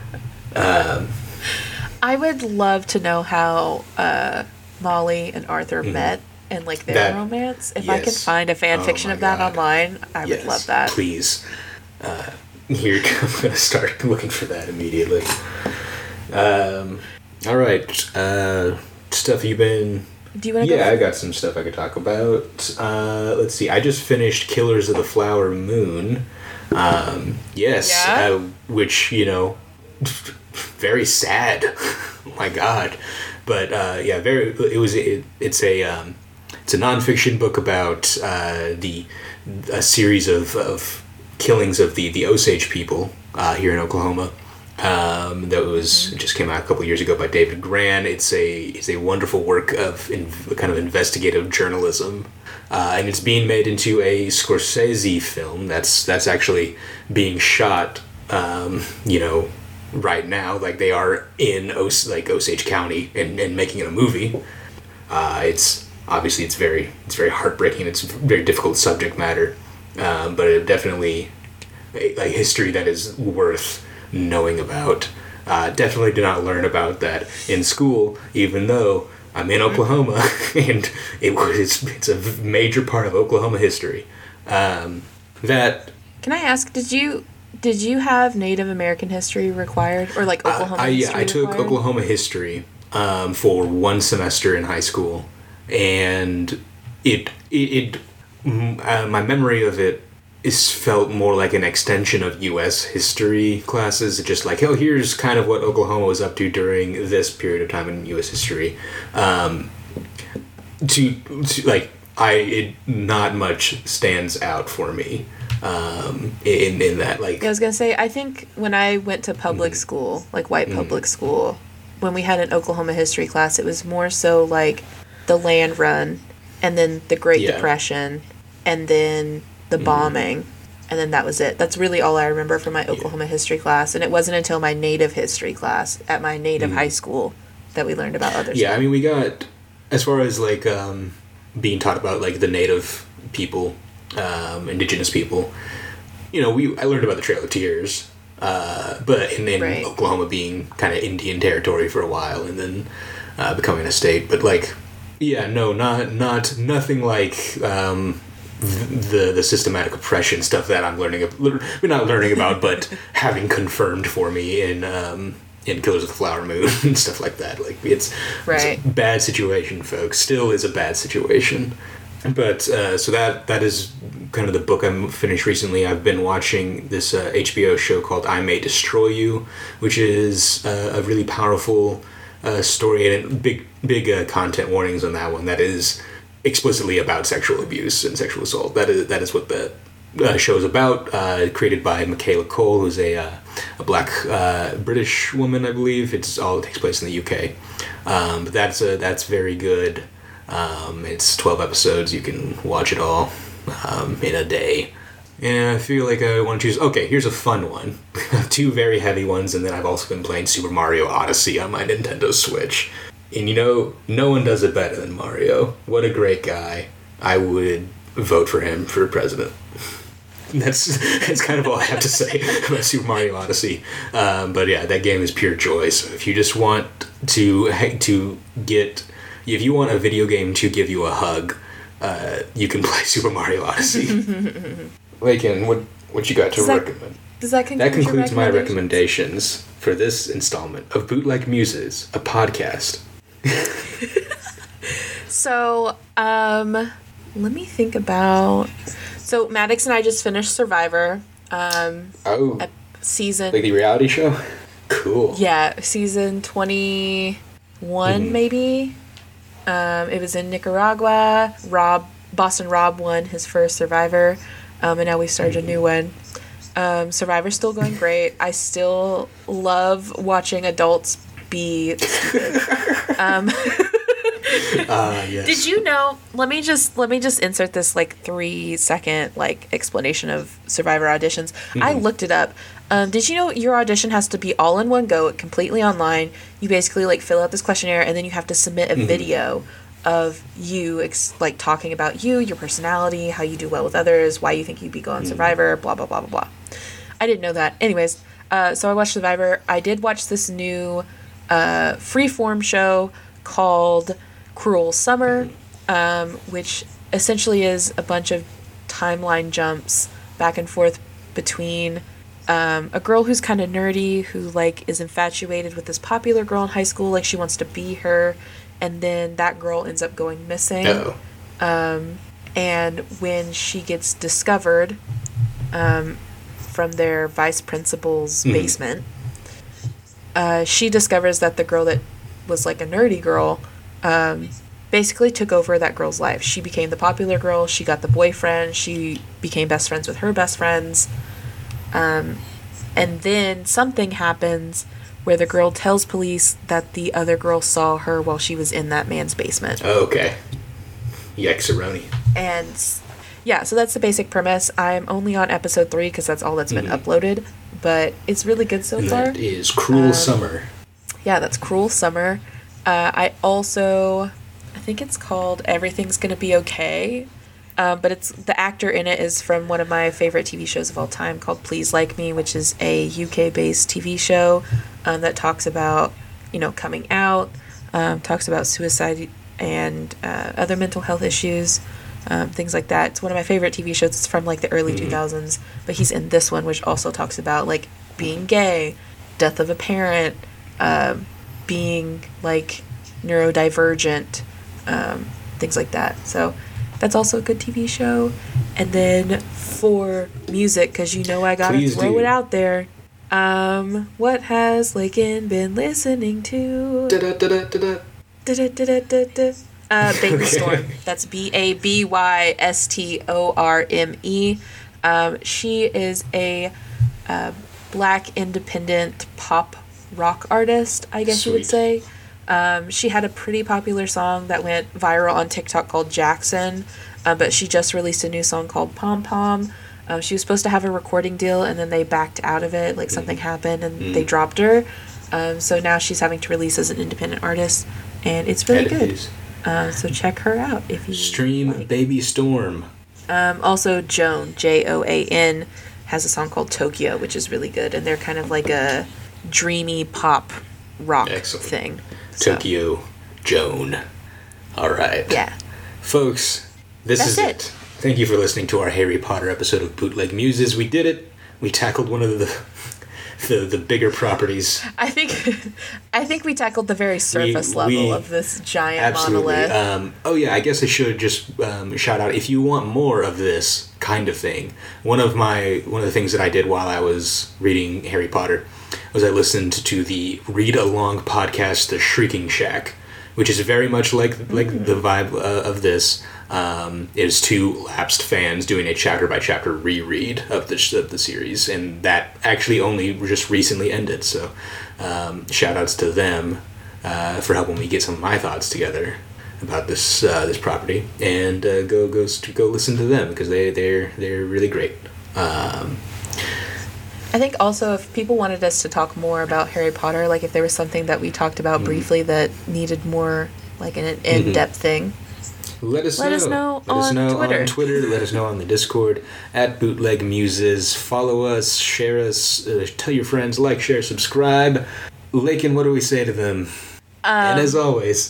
I would love to know how Molly and Arthur met and like their romance. If I can find a fan fiction of that online, I would love that. Please. Here, I'm going to start looking for that immediately. All right. Stuff you've been... Do you want to go? Yeah, I got some stuff I could talk about. Let's see. I just finished Killers of the Flower Moon. Which, very sad. Oh my God. But it's a nonfiction book about a series of killings of the Osage people here in Oklahoma. That just came out a couple years ago by David Grann. It's a wonderful work of kind of investigative journalism, and it's being made into a Scorsese film that's actually being shot, right now. Like they are in Osage County and making it a movie. It's very heartbreaking. It's a very difficult subject matter, but it definitely a history that is worth knowing about. Definitely did not learn about that in school, even though I'm in Oklahoma and it's a major part of Oklahoma history. Can I ask, did you have Native American history required, or like Oklahoma history? I took Oklahoma history for one semester in high school, and my memory of it felt more like an extension of U.S. history classes. Just like, oh, here's kind of what Oklahoma was up to during this period of time in U.S. history. Not much stands out for me in that. Like, I was gonna say, I think when I went to public school, like white public school, when we had an Oklahoma history class, it was more so like the land run, and then the Great Depression, and then the bombing, and then that was it. That's really all I remember from my Oklahoma history class, and it wasn't until my Native history class at my Native high school that we learned about other stuff. Yeah, I mean, we got, as far as like being taught about like the Native people, indigenous people, I learned about the Trail of Tears, but in Oklahoma being kind of Indian territory for a while, and then becoming a state. But like, nothing like the systematic oppression stuff that I'm not learning about, but having confirmed for me in Killers of the Flower Moon and stuff like that. Like it's a bad situation, folks. Still is a bad situation. But so that is kind of the book I finished recently. I've been watching this HBO show called I May Destroy You, which is a really powerful story, and big content warnings on that one. That is explicitly about sexual abuse and sexual assault. That is what the show is about. Created by Michaela Cole, who's a black British woman, I believe. It takes place in the UK. But that's very good. It's 12 episodes. You can watch it all in a day. And I feel like I want to choose... Okay, here's a fun one. 2 very heavy ones, and then I've also been playing Super Mario Odyssey on my Nintendo Switch. And no one does it better than Mario. What a great guy. I would vote for him for president. That's kind of all I have to say about Super Mario Odyssey. But yeah, that game is pure joy. So if you just want if you want a video game to give you a hug, you can play Super Mario Odyssey. Lakin, what you got to recommend? That concludes my recommendations for this installment of Bootleg Muses, a podcast. So, let me think about... So, Maddox and I just finished Survivor. Season... Like the reality show? Cool. Yeah, season 21, maybe. It was in Nicaragua. Boston Rob won his first Survivor. And now we started a new one. Survivor's still going great. I still love watching adults be stupid. Yes. Did you know? Let me just insert this 3-second explanation of Survivor auditions. I looked it up. Did you know your audition has to be all in one go, completely online? You basically fill out this questionnaire, and then you have to submit a video of you talking about your personality, how you do well with others, why you think you'd be good on Survivor, blah blah blah blah blah. I didn't know that. Anyways, so I watched Survivor. I did watch this new freeform show called Cruel Summer, which essentially is a bunch of timeline jumps back and forth between a girl who's kind of nerdy, who is infatuated with this popular girl in high school, she wants to be her, and then that girl ends up going missing. And when she gets discovered from their vice principal's basement, she discovers that the girl that was a nerdy girl basically took over that girl's life. She became the popular girl. She got the boyfriend. She became best friends with her best friends. And then something happens where the girl tells police that the other girl saw her while she was in that man's basement. Oh, okay. Yikes-a-roni. And yeah, so that's the basic premise. I'm only on episode 3 because that's all that's been uploaded, but it's really good so far. That is Cruel Summer. Yeah, that's Cruel Summer. I think it's called Everything's Gonna Be Okay. But the actor in it is from one of my favorite TV shows of all time called Please Like Me, which is a UK-based TV show that talks about, coming out, talks about suicide and other mental health issues, things like that. It's one of my favorite TV shows. It's from the early 2000s, but he's in this one, which also talks about being gay, death of a parent, being neurodivergent, things like that. So that's also a good TV show. And then for music, because I gotta throw it out there. What has Lakin been listening to? Baby Storm. That's BABYSTORME. She is a black independent pop rock artist, I guess you would say. She had a pretty popular song that went viral on TikTok called Jackson, but she just released a new song called Pom Pom. She was supposed to have a recording deal, and then they backed out of it. Something happened, and they dropped her. So now she's having to release as an independent artist, and it's really good. So check her out if you stream Baby Storm. Also, Joan, JOAN, has a song called Tokyo, which is really good, and they're kind of a dreamy pop rock thing. Tokyo, Joan. All right. Yeah. Folks, this is it. Thank you for listening to our Harry Potter episode of Bootleg Muses. We did it. We tackled one of the bigger properties. I think we tackled the very surface level of this giant monolith. Oh yeah, I guess I should just shout out, if you want more of this kind of thing. One of the things that I did while I was reading Harry Potter was I listened to the read along podcast, The Shrieking Shack, which is very much like the vibe of this. It is two lapsed fans doing a chapter by chapter reread of the series, and that actually only just recently ended. So, shout outs to them for helping me get some of my thoughts together about this property, and go listen to them because they're really great. I think also if people wanted us to talk more about Harry Potter, like if there was something that we talked about briefly that needed more like an in-depth thing, let us know on Twitter. Let us know on the Discord at Bootleg Muses. Follow us, share us, tell your friends, like, share, subscribe. Lakin, what do we say to them? And as always.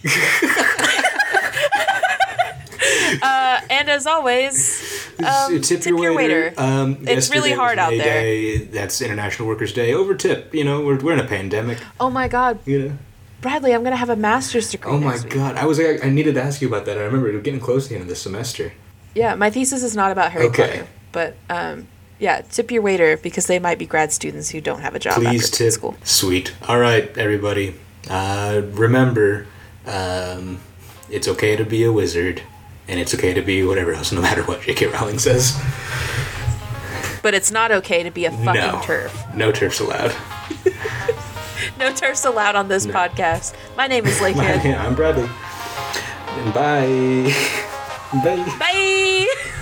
And as always, tip your waiter. It's really hard out there. Day. That's International Workers' Day. Over tip. We're in a pandemic. Oh my God. Bradley, I'm gonna have a master's degree. Oh my God. I needed to ask you about that. I remember it was getting close to the end of this semester. Yeah, my thesis is not about Harry Potter, but yeah, tip your waiter because they might be grad students who don't have a job Please after tip. school. Sweet. All right, everybody. Remember, it's okay to be a wizard. And it's okay to be whatever else, no matter what J.K. Rowling says. But it's not okay to be a fucking TERF. No TERFs allowed. No TERFs allowed on this podcast. My name is Lakin. I'm Bradley. And bye. Bye. Bye.